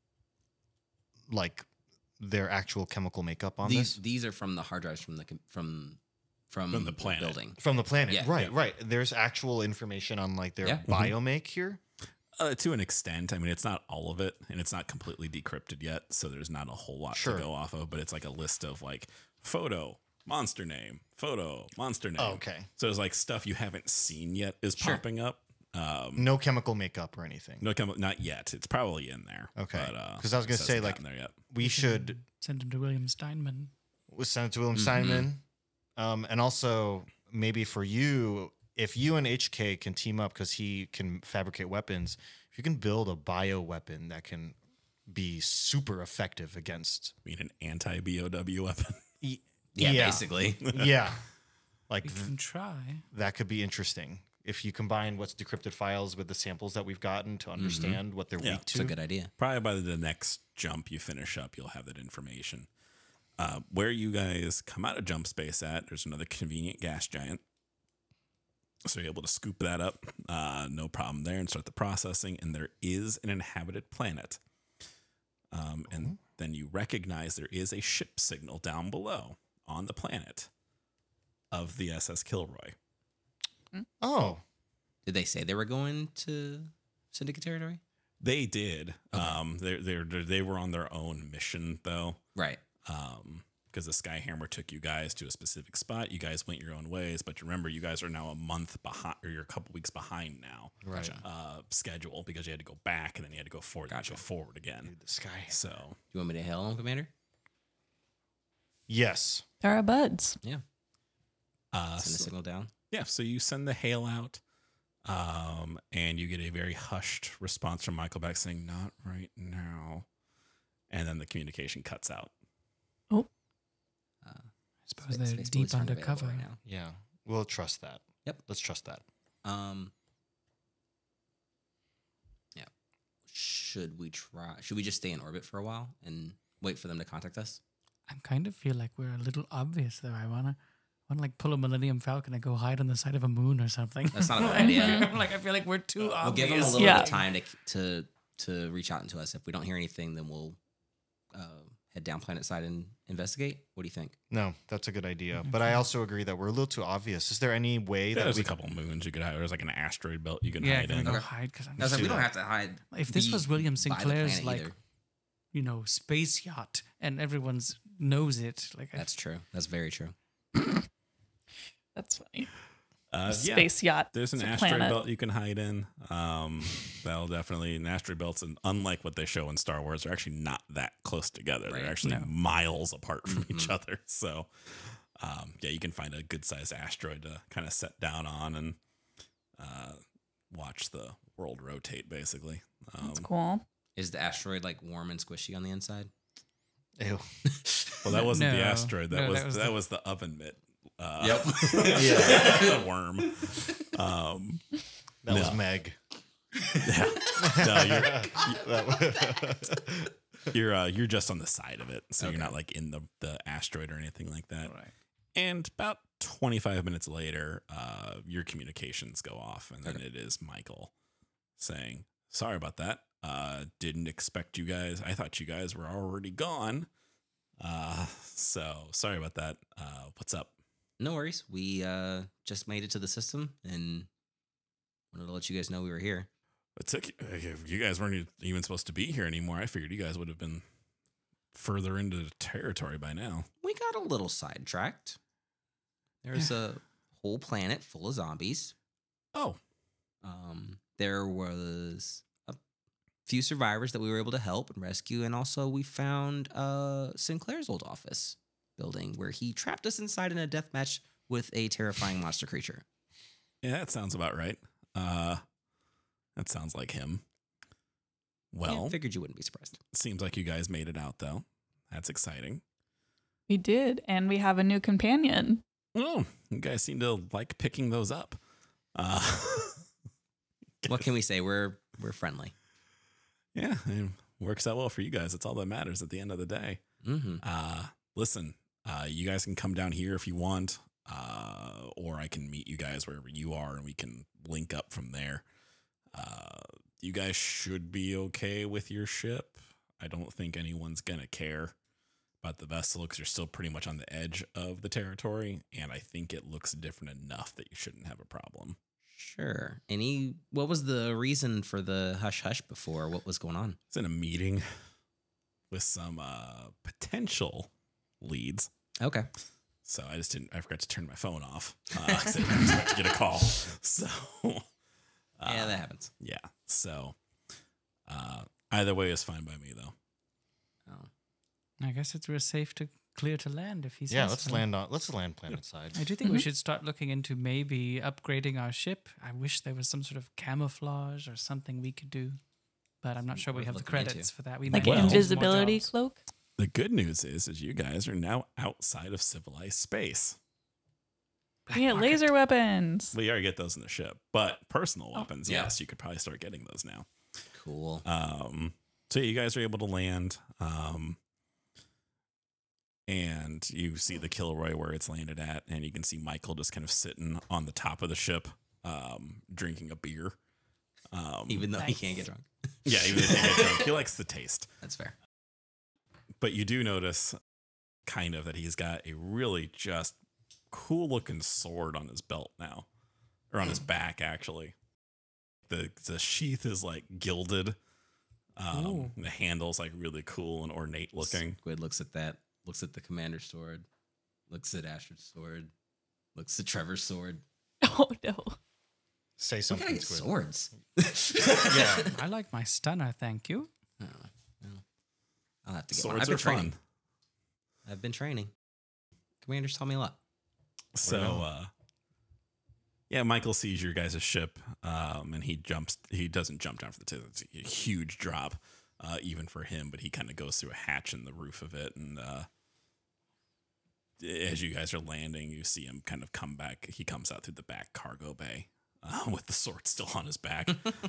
like their actual chemical makeup on this? These are from the hard drives from the planet. building. From the planet. Yeah. Right. There's actual information on like their biomake here. To an extent. I mean, it's not all of it, and it's not completely decrypted yet, so there's not a whole lot to go off of, but it's like a list of like photo, monster name, photo, monster name. Oh, okay. So there's like stuff you haven't seen yet is popping up. No chemical makeup or anything. Not yet. It's probably in there. Okay. But, because I was going to say, like, there yet. we should Send him to William Steinman. send it to William Steinman. And also, maybe for you, if you and HK can team up because he can fabricate weapons, if you can build a bio weapon that can be super effective against. I mean, an anti-BOW weapon. Basically. Yeah. Like, We can try. that could be interesting. If you combine what's decrypted files with the samples that we've gotten to understand what they're weak It's to. a good idea. Probably by the next jump you finish up, you'll have that information. Where you guys come out of jump space at, there's another convenient gas giant. So you're able to scoop that up, no problem there, and start the processing. And there is an inhabited planet. And then you recognize there is a ship signal down below on the planet of the SS Kilroy. Oh, Did they say they were going to Syndicate territory? They did. They were on their own mission though. Right. Because the Skyhammer took you guys to a specific spot. You guys went your own ways, but remember, you guys are now a month behind, or you're a couple weeks behind now. right. Schedule, because you had to go back and then you had to go forward. And go forward again. Dude, the sky. So Do you want me to hail him, Commander? Yes. There are buds. Yeah. Send the signal down. yeah, so you send the hail out, and you get a very hushed response from Michael back saying, "Not right now," and then the communication cuts out. I suppose they're Space deep police aren't available undercover. right now. Yeah. We'll trust that. Yep. Let's trust that. Yeah. Should we try? Should we just stay in orbit for a while and wait for them to contact us? I kind of feel like we're a little obvious there. I wanna like pull a Millennium Falcon and go hide on the side of a moon or something. That's not a bad idea. Like I feel like we're too We'll obvious. give them a little Yeah. bit of time to reach out to us. If we don't hear anything, then we'll head down planet side and investigate. What do you think? No, that's a good idea. But I also agree that we're a little too obvious. Is there any way that There's we a couple moons you could hide. There's like an asteroid belt you can Yeah, hide can we in. go Okay. hide? Because I was like, do we don't that. have to hide. if this be was William by the Sinclair's planet like, either. space yacht and everyone's knows it, like That's true. That's very true. That's funny. Yeah, Space yacht. there's an It's a asteroid planet. belt you can hide in. That'll definitely, an asteroid belt's, and unlike what they show in Star Wars, they're actually not that close together. Right. They're actually No. miles apart from each other. So, yeah, you can find a good sized asteroid to kind of set down on and watch the world rotate, basically. That's cool. Is the asteroid like warm and squishy on the inside? Ew. Well, that wasn't the No. asteroid. That No, was that that was was the oven mitt. Yep. The worm. That was No. Meg. Yeah. No, That you're just on the side of it, so you're not like in the asteroid or anything like that. Right. And about 25 minutes later, your communications go off, and then Okay. it is Michael saying, "Sorry about that. Didn't expect you guys. I thought you guys were already gone. So sorry about that. What's up?" No worries. We just made it to the system and wanted to let you guys know we were here. It took you guys weren't even supposed to be here anymore. I figured you guys would have been further into the territory by now. We got a little sidetracked. There's a whole planet full of zombies. Oh, There was a few survivors that we were able to help and rescue, and also we found Sinclair's old office building where he trapped us inside in a death match with a terrifying monster creature. yeah, that sounds about right. That sounds like him. Well, Yeah, figured you wouldn't be surprised. seems like you guys made it out, though. That's exciting. We did, and we have a new companion. Oh, you guys seem to like picking those up. What can we say? We're friendly. Yeah, it works out well for you guys. It's all that matters at the end of the day. Mm-hmm. Listen, you guys can come down here if you want, or I can meet you guys wherever you are, and we can link up from there. You guys should be okay with your ship. I don't think anyone's gonna care about the vessel because you're still pretty much on the edge of the territory, and I think it looks different enough that you shouldn't have a problem. Sure. What was the reason for the hush hush before? What was going on? It's in a meeting with some potential leads. Okay. So I forgot to turn my phone off. 'Cause I didn't expect to get a call. So Yeah, that happens. yeah. So either way is fine by me though. Oh. I guess we're safe to clear to land if he says Yeah, let's so. land planet side. I do think we should start looking into maybe upgrading our ship. I wish there was some sort of camouflage or something we could do, but I'm not sure we Worth have the looking into. credits for that. We Like might an need to do some more invisibility jobs. cloak. The good news is you guys are now outside of civilized space. Black We get market. laser weapons. We already get those in the ship, but personal Oh. weapons, Yeah. yes, you could probably start getting those now. Cool. So you guys are able to land, and you see the Kilroy where it's landed at, and you can see Michael just kind of sitting on the top of the ship, drinking a beer. Even though he Nice. can't get drunk. Yeah, even if he gets drunk, he likes the taste. That's fair. But you do notice, kind of, that he's got a really just cool looking sword on his belt now, or on his back actually. The sheath is like gilded. Ooh. The handle's like really cool and ornate looking. Squid looks at that, looks at the commander's sword, looks at Astrid's sword, looks at Trevor's sword. Oh no. Say We gotta something, get Squid. swords. Yeah. I like my stunner, thank you. Oh, well, I'll have to get one. Swords I've been are training. fun. I've been training. Commanders taught me a lot. So, yeah, Michael sees your guys' ship, and he doesn't jump down for the tip. It's a huge drop, even for him, but he kind of goes through a hatch in the roof of it. And as you guys are landing, you see him kind of come back. He comes out through the back cargo bay with the sword still on his back.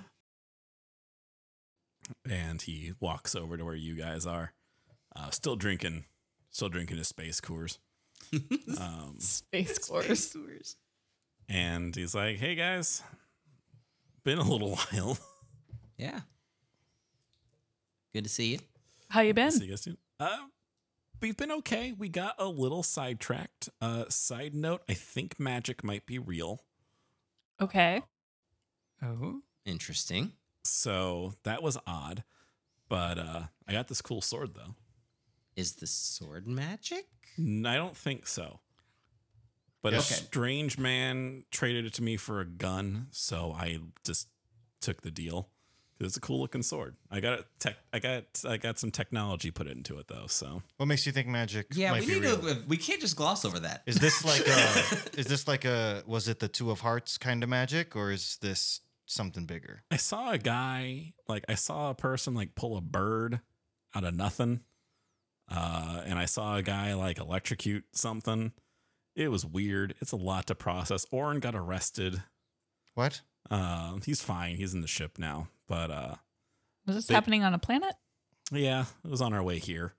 And he walks over to where you guys are, still drinking his space Coors. Space Course. And he's like, "Hey guys, been a little while. Yeah. Good to see you. How you been? See you guys soon." We've been okay. We got a little sidetracked. Side note: I think magic might be real. Okay. Oh, Interesting. So that was odd. But I got this cool sword though. Is the sword magic? I don't think so. But Yes. a strange man traded it to me for a gun, so I just took the deal. It's a cool looking sword. I got some technology put into it though. So What makes you think magic Yeah, might we be need real? to. We can't just gloss over that. Is this like a was it the Two of Hearts kind of magic, or is this something bigger? I saw a guy, like I saw a person like pull a bird out of nothing. And I saw a guy like electrocute something. It was weird. It's a lot to process. Oren got arrested. What? He's fine. He's in the ship now. But Was this happening on a planet? yeah, it was on our way here.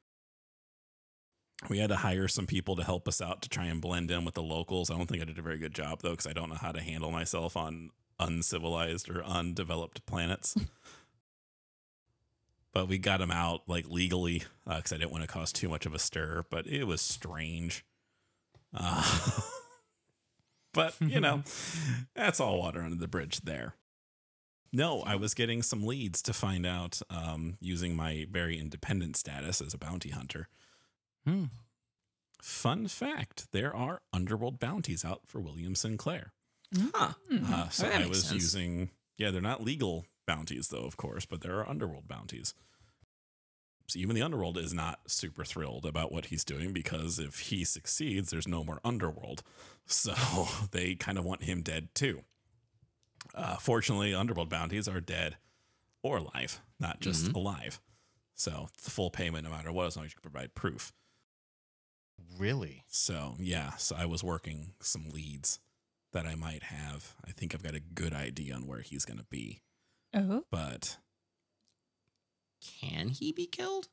We had to hire some people to help us out to try and blend in with the locals. I don't think I did a very good job, though, because I don't know how to handle myself on uncivilized or undeveloped planets. But we got him out like legally because I didn't want to cause too much of a stir. But it was strange. But, you know, that's all water under the bridge there. No, I was getting some leads to find out using my very independent status as a bounty hunter. Fun fact, there are underworld bounties out for William Sinclair. Huh. So That I makes was sense. using, they're not legal bounties though, of course, but there are underworld bounties. So even the underworld is not super thrilled about what he's doing because if he succeeds, there's no more underworld. So they kind of want him dead too. Fortunately, underworld bounties are dead or alive, not just alive. So it's the full payment no matter what, as long as you can provide proof. Really? So yeah, so I was working some leads that I might have. I think I've got a good idea on where he's going to be, Oh. but Can he be killed?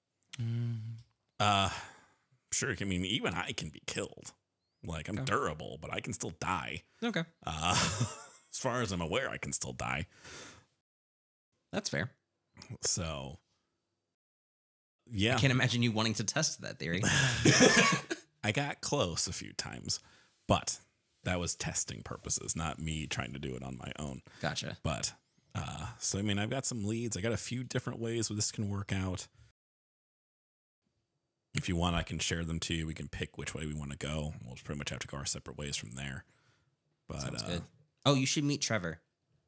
sure. I mean, even I can be killed. Like I'm durable, but I can still die. Okay. As far as I'm aware, I can still die. That's fair. So yeah, I can't imagine you wanting to test that theory. I got close a few times, but that was testing purposes, not me trying to do it on my own. Gotcha. But so I mean, I've got some leads. I got a few different ways where this can work out. If you want, I can share them to you. We can pick which way we want to go. We'll pretty much have to go our separate ways from there. But Sounds good. Oh, you should meet Trevor.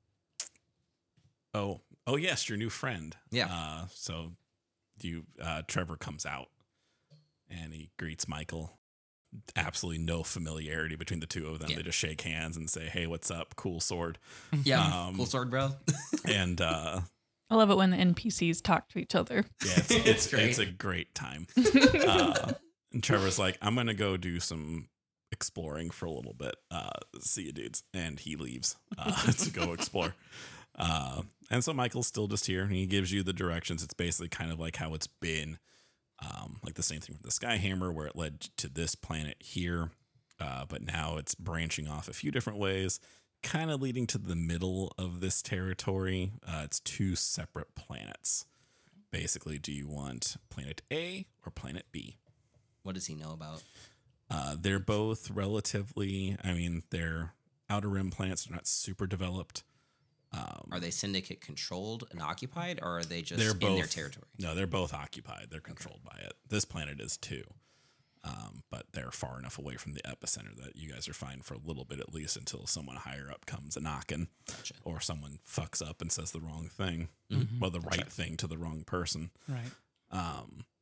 oh yes, your new friend. Yeah. So Trevor comes out and he greets Michael. Absolutely no familiarity between the two of them. Yeah. They just shake hands and say, "Hey, what's up? Cool sword." Yeah. Cool sword, bro. And I love it when the NPCs talk to each other. yeah, It's great. it's a great time. And Trevor's like, "I'm gonna go do some exploring for a little bit. See you, dudes." And he leaves to go explore. And so Michael's still just here, and he gives you the directions. It's basically kind of like how it's been, like the same thing with the Skyhammer, where it led to this planet here, but now it's branching off a few different ways, kind of leading to the middle of this territory. It's two separate planets. Basically, do you want planet A or planet B? What does he know about? They're both relatively, I mean, they're outer rim planets. They're not super developed. Are they syndicate controlled and occupied, or are they just They're in both their territory? No, they're both occupied. They're controlled by it. This planet is too. But they're far enough away from the epicenter that you guys are fine for a little bit at least until someone higher up comes a knocking, Gotcha. or someone fucks up and says the wrong thing, well, the right thing to the wrong person. Right.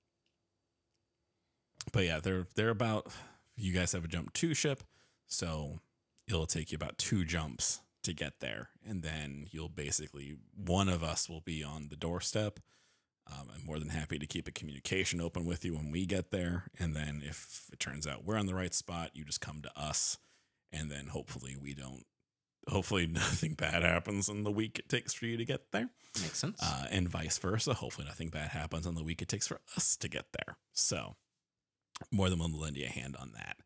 But yeah, they're about. You guys have a jump 2 ship, so it'll take you about 2 jumps to get there, and then you'll basically one of us will be on the doorstep. I'm more than happy to keep a communication open with you when we get there, and then if it turns out we're on the right spot, you just come to us, and then hopefully nothing bad happens in the week it takes for you to get there, Makes sense. and vice versa. Hopefully nothing bad happens in the week it takes for us to get there. So more than willing to lend you a hand on that.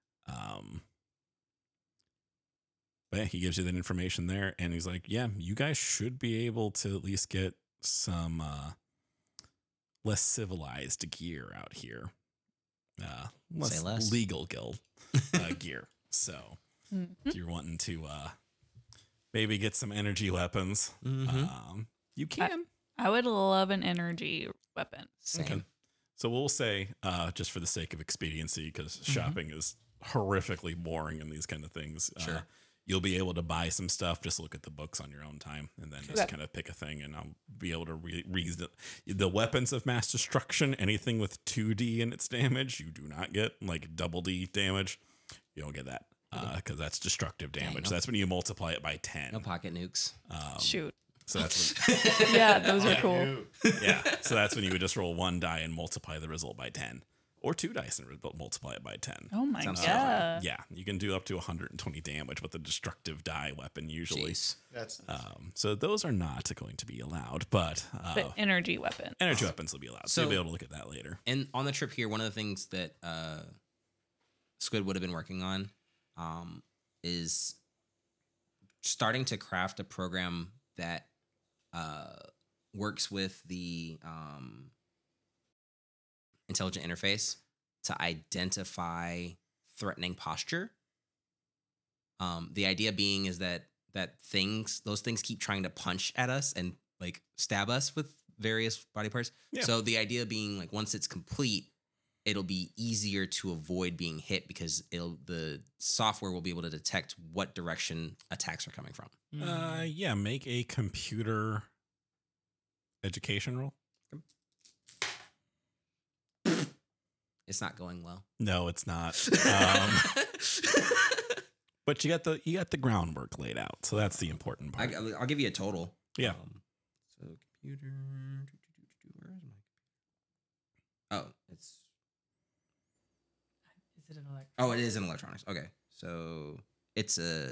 But yeah, he gives you that information there, and he's like, yeah, you guys should be able to at least get some less civilized gear out here. Less less. legal guild gear. So if you're wanting to maybe get some energy weapons, you can. I would love an energy weapon. Same. Okay. So we'll say, just for the sake of expediency, because shopping is horrifically boring in these kind of things. Sure. You'll be able to buy some stuff. Just look at the books on your own time, and then just kind of pick a thing, and I'll be able to read the weapons of mass destruction. Anything with 2D in its damage, you do not get, like double D damage. You don't get that. because that's destructive damage. no- That's when you multiply it by 10. No pocket nukes. Shoot. So that's when, Yeah, those are cool. yeah. So that's when you would just roll 1 die and multiply the result by 10, or 2 dice and multiply it by 10. Oh my Sounds god. Yeah, you can do up to 120 damage with a destructive die weapon usually. Jeez. That's So those are not going to be allowed, but The energy weapon. energy weapons will be allowed. So So- you'll be able to look at that later. And on the trip here, one of the things that Squid would have been working on is starting to craft a program that works with the intelligent interface to identify threatening posture. The idea being is that those things keep trying to punch at us and like stab us with various body parts. Yeah. So the idea being like once it's complete, it'll be easier to avoid being hit because the software will be able to detect what direction attacks are coming from. Yeah, make a computer education roll. It's not going well. No, it's not. But you got the groundwork laid out, so that's the important part. I'll give you a total. Yeah. So computer. Where is my? Oh, it's. Is it an electric? Oh, it is in electronics. Okay, so it's a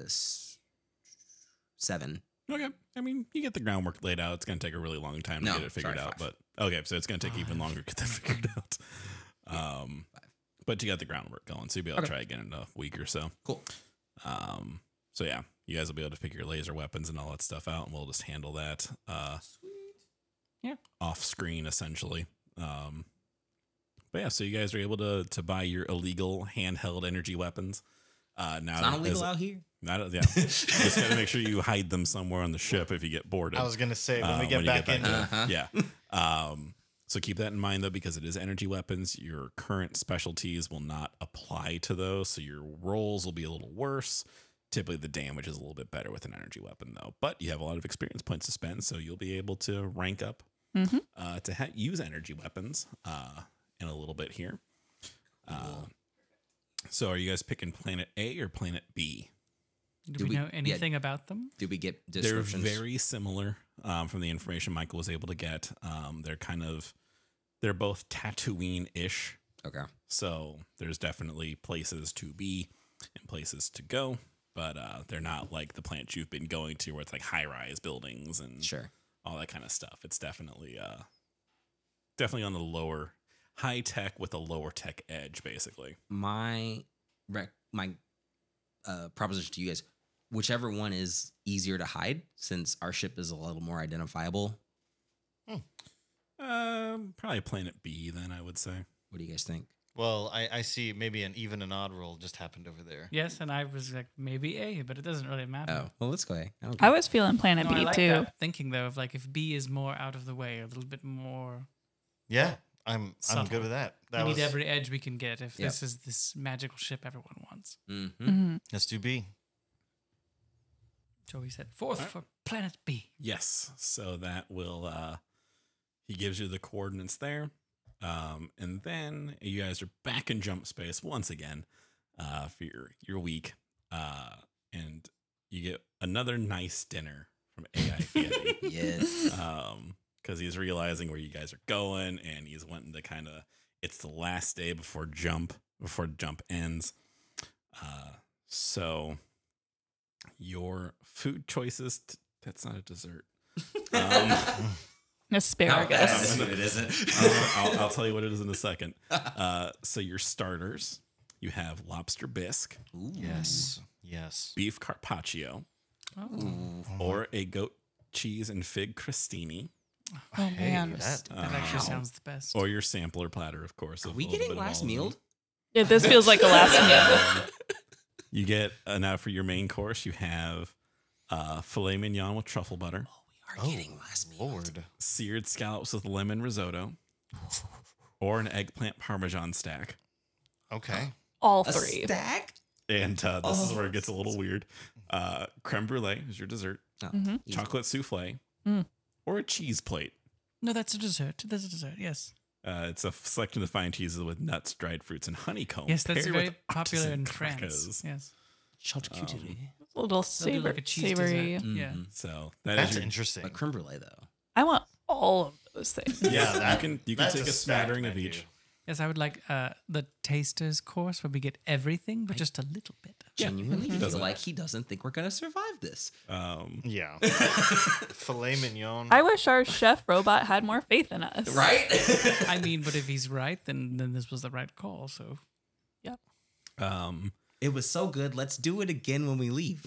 7. Okay, I mean you get the groundwork laid out. It's going to take a really long time to No, get it figured sorry, out, 5. but okay, so it's going to take even longer to get that figured out. But you got the groundwork going, so you'll be able to Okay. try again in a week or so. Cool. So yeah, you guys will be able to pick your laser weapons and all that stuff out, and we'll just handle that Yeah. off screen essentially. But yeah, so you guys are able to buy your illegal handheld energy weapons. Now It's not illegal out here. Not, yeah, just got to make sure you hide them somewhere on the ship if you get boarded. I was gonna say when we When get you back get in. back Uh-huh. Yeah. So keep that in mind though, because it is energy weapons. Your current specialties will not apply to those, so your rolls will be a little worse. Typically, the damage is a little bit better with an energy weapon though, but you have a lot of experience points to spend, so you'll be able to rank up to use energy weapons in a little bit here. So are you guys picking Planet A or Planet B? Do we know anything about them? Did we get They're descriptions? very similar from the information Michael was able to get. They're both Tatooine-ish. Okay. So there's definitely places to be and places to go, but they're not like the plants you've been going to where it's like high-rise buildings and Sure. all that kind of stuff. It's definitely on the lower high tech with a lower tech edge, basically. My proposition to you guys, whichever one is easier to hide, since our ship is a little more identifiable. Probably Planet B then, I would say. What do you guys think? Well, I see maybe an even and odd roll just happened over there. Yes, and I was like maybe A, but it doesn't really matter. Oh, well, let's go A. don't I care. was feeling Planet No, I B like too. that thinking though of like if B is more out of the way, a little bit more. Yeah, I'm Subtle. good with that. That We was need every edge we can get if Yep. this is this magical ship everyone wants. Mhm. let's do B. So we said fourth for Planet B. Yes. So that will he gives you the coordinates there. And then you guys are back in jump space once again for your week. And you get another nice dinner from AI Fieri. Yes. Because he's realizing where you guys are going and he's wanting to it's the last day before jump ends. So your food choices, that's not a dessert. Asparagus. That's what it isn't. I'll tell you what it is in a second. So your starters, you have lobster bisque, Ooh. Yes. beef carpaccio, Ooh. or a goat cheese and fig crostini, Oh man. that That actually sounds the best. or your sampler platter, of course. Are of we a little getting bit of last all of them. meal? Yeah, this feels like a last meal. You get now for your main course, you have filet mignon with truffle butter, We are getting last meal. Lord. seared scallops with lemon risotto, or an eggplant parmesan stack. Okay. All A three. stack? And this is where it gets a little weird. Creme brulee is your dessert, Oh, easy. chocolate souffle, or a cheese plate. No, that's a dessert. That's a dessert. Yes. It's a selection of fine cheeses with nuts, dried fruits, and honeycomb. Yes, that's paired very with popular artisan in France. crackers. Yes. Charcuterie. A little They'll do savor, like a cheese savory. dessert. Yeah. Mhm. So that That's is your, interesting. But creme brulee though. I want all of those things. Yeah, that, you can that's take a stacked smattering of menu. each. Yes, I would like the taster's course where we get everything, but just a little bit. Genuinely feel doesn't. like he doesn't think we're gonna survive this. Yeah. Filet mignon. I wish our chef robot had more faith in us. Right? I mean, but if he's right, then this was the right call. So Yep. It was so good. Let's do it again when we leave.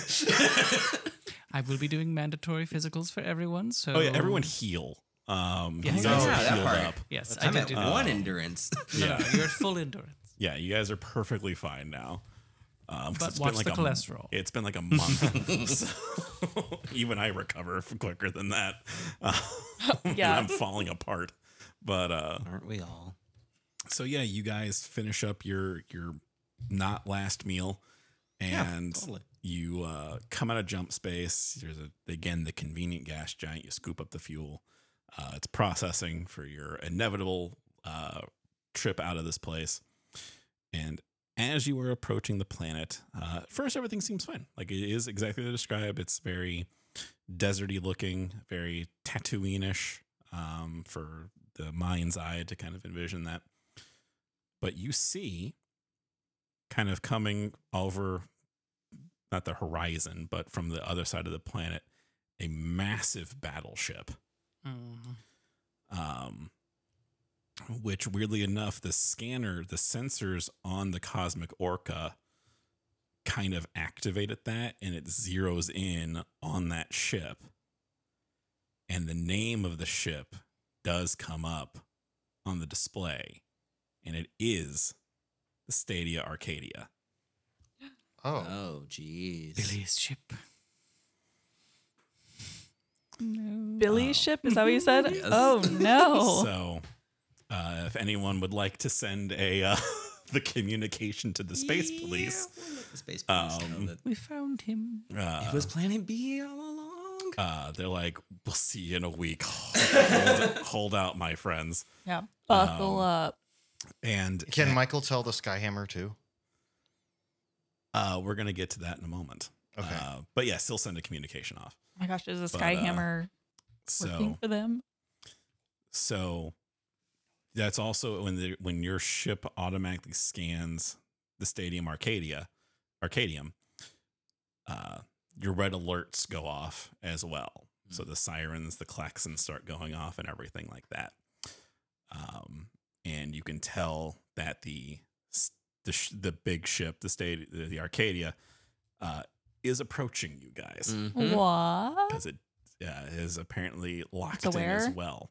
I will be doing mandatory physicals for everyone. So Oh yeah, everyone heal. Yes. You guys Oh, are yeah, that healed part. up. Yes, I'm I at did do one that. endurance. No, you're at full endurance. Yeah, you guys are perfectly fine now. 'Cause But it's watch been like the a, cholesterol. It's been like a month. So even I recover quicker than that. And Yeah. I'm falling apart. But Aren't we all? so yeah, you guys finish up your not last meal, and totally. you come out of jump space. There's again the convenient gas giant. You scoop up the fuel. It's processing for your inevitable trip out of this place. And as you are approaching the planet, at first everything seems fine. Like it is exactly as described. It's very deserty looking, very Tatooine-ish for the mind's eye to kind of envision that. But you see, kind of coming over, not the horizon, but from the other side of the planet, a massive battleship. Which weirdly enough, the sensors on the Cosmic Orca kind of activated that, and it zeroes in on that ship. And the name of the ship does come up on the display, and it is the Stadia Arcadia. Oh. Oh, jeez. Billy's ship. Billy's ship? Is that what you said? Yes. Oh no. So, if anyone would like to send a the communication to the space police, The space police know that We found him. it was Planet B all along. they're like, "We'll see you in a week. Hold out, my friends." Yeah. Buckle up. And Can Michael tell the Skyhammer too? we're gonna get to that in a moment. Okay. But yeah, still send a communication off. Oh my gosh, is the But, Skyhammer working So, for them? so that's also when your ship automatically scans the Stadium Arcadium, your red alerts go off as well. So the sirens, the klaxons start going off and everything like that. And you can tell that the big ship, the Arcadia, is approaching you guys Mhm. What? because it is apparently locked It's in as aware? well.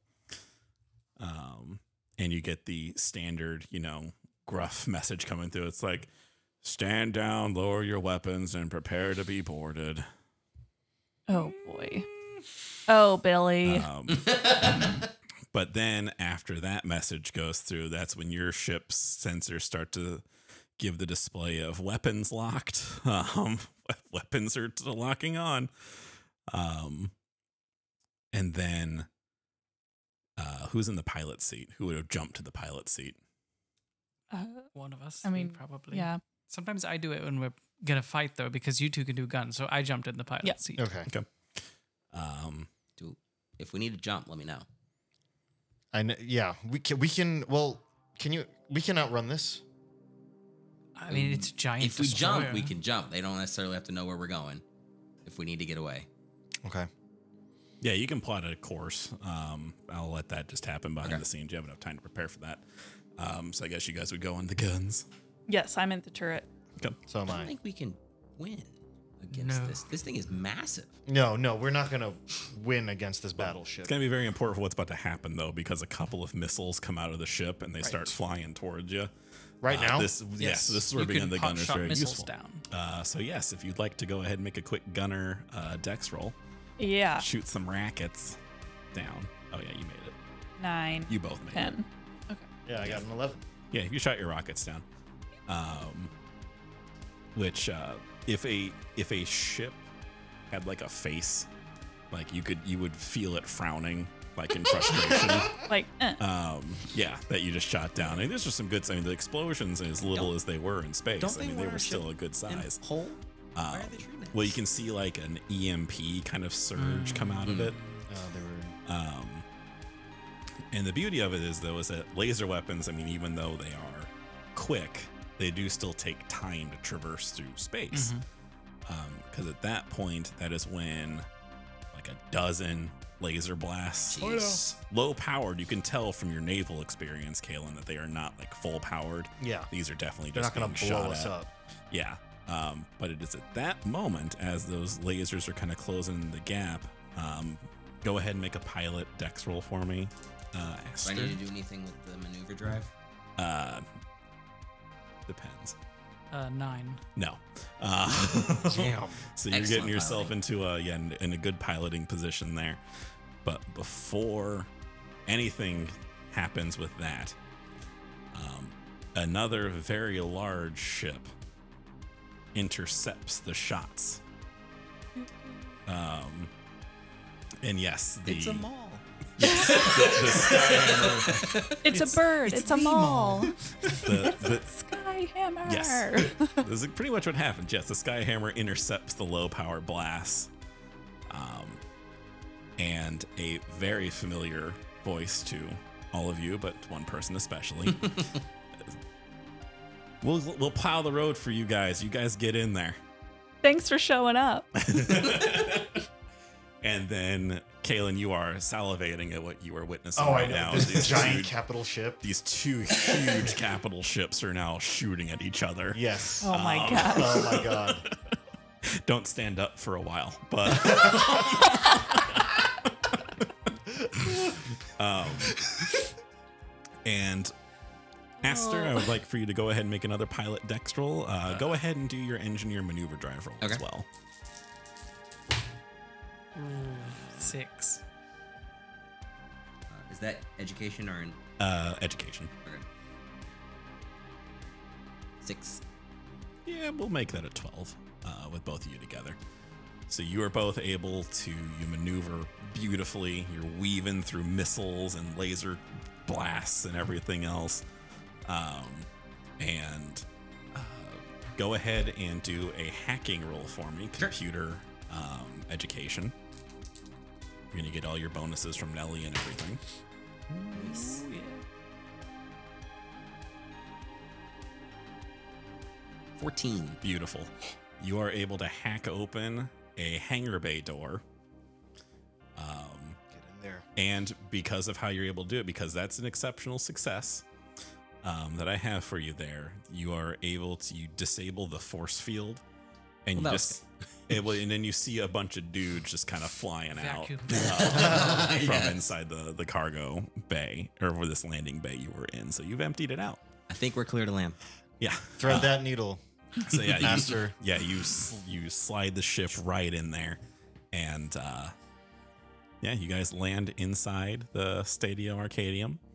And you get the standard, gruff message coming through. It's like, stand down, lower your weapons, and prepare to be boarded. Oh boy. Oh, Billy. But then after that message goes through, that's when your ship's sensors start to give the display of weapons locked. Weapons are locking on. And then who's in the pilot seat? Who would have jumped to the pilot seat? One of us. I mean, probably. yeah. Sometimes I do it when we're gonna fight though, because you two can do guns. So I jumped in the pilot Yeah. seat. Okay. If we need to jump, let me know. I know, yeah, we can. Well, we can outrun this. I mean, it's a giant. If we jump, destroyer. we can jump. They don't necessarily have to know where we're going if we need to get away. Okay. Yeah, you can plot a course. I'll let that just happen behind Okay. the scenes. You have enough time to prepare for that. So I guess you guys would go on the guns. Yes, I'm in the turret. So am I don't I. think we can win against No. this. This thing is massive. No, we're not gonna win against this battleship. It's going to be very important for what's about to happen, though, because a couple of missiles come out of the ship and they start flying towards you. Right now? So this is where You being can the gunner is hotshot very missiles useful. down. So yes, if you'd like to go ahead and make a quick gunner dex roll, Yeah. shoot some rackets down. Oh yeah, you made it. 9, You both made it. 10. Okay. Yeah, I got an 11. Yeah, you shot your rockets down. Which if a ship had like a face, like you would feel it frowning like in frustration. Like, Yeah, that you just shot down. And there's just some good. I mean, the explosions, as little as they were in space, Don't I mean, they were still a good size. Hole? Why are they shooting at Well, us? you can see like an EMP kind of surge come out of it. They were. And the beauty of it is, though, is that laser weapons, I mean, even though they are quick, they do still take time to traverse through space. Because at that point, that is when like a dozen laser blasts, Jeez. low powered, you can tell from your naval experience, Kalen, that they are not like full powered. Yeah. These are definitely They're just not going being to blow shot us at. up. Yeah. But it is at that moment, as those lasers are kind of closing the gap, go ahead and make a pilot dex roll for me, Do I Aster. need to do anything with the maneuver drive? Depends. 9. No. Damn. So you're Excellent getting yourself piloting. into in a good piloting position there. But before anything happens with that, another very large ship intercepts the shots. And yes, It's a mall. the Skyhammer, it's a bird. It's a mall. the Skyhammer. Yes. This is pretty much what happens. Yes, the Skyhammer intercepts the low power blasts. And a very familiar voice to all of you, but one person especially. We'll plow the road for you guys. You guys get in there. Thanks for showing up. And then, Kalen, you are salivating at what you are witnessing Oh, I right know. now. This These giant two- capital ship. These two huge capital ships are now shooting at each other. Yes. Oh my gosh. Oh my god. Don't stand up for a while, but and Aster, I would like for you to go ahead and make another pilot dex roll. Go ahead and do your engineer maneuver drive roll as Okay. well. 6. Is that education or an Education. okay. 6? Yeah, we'll make that a 12 with both of you together. So you are both able to maneuver beautifully. You're weaving through missiles and laser blasts and everything else. And go ahead and do a hacking roll for me, Sure. computer education. You're going to get all your bonuses from Nelly and everything. Nice. 14. Beautiful. You are able to hack open a hangar bay door. Get in there. And because of how you're able to do it, because that's an exceptional success that I have for you there, you are able to disable the force field, and Well, you that just and then you see a bunch of dudes just kind of flying out Vacuum. from inside the cargo bay, or for this landing bay you were in. So you've emptied it out. I think we're clear to land. Yeah. Thread that needle. So yeah, Master. you slide the ship right in there, and yeah, you guys land inside the Stadia Arcadium.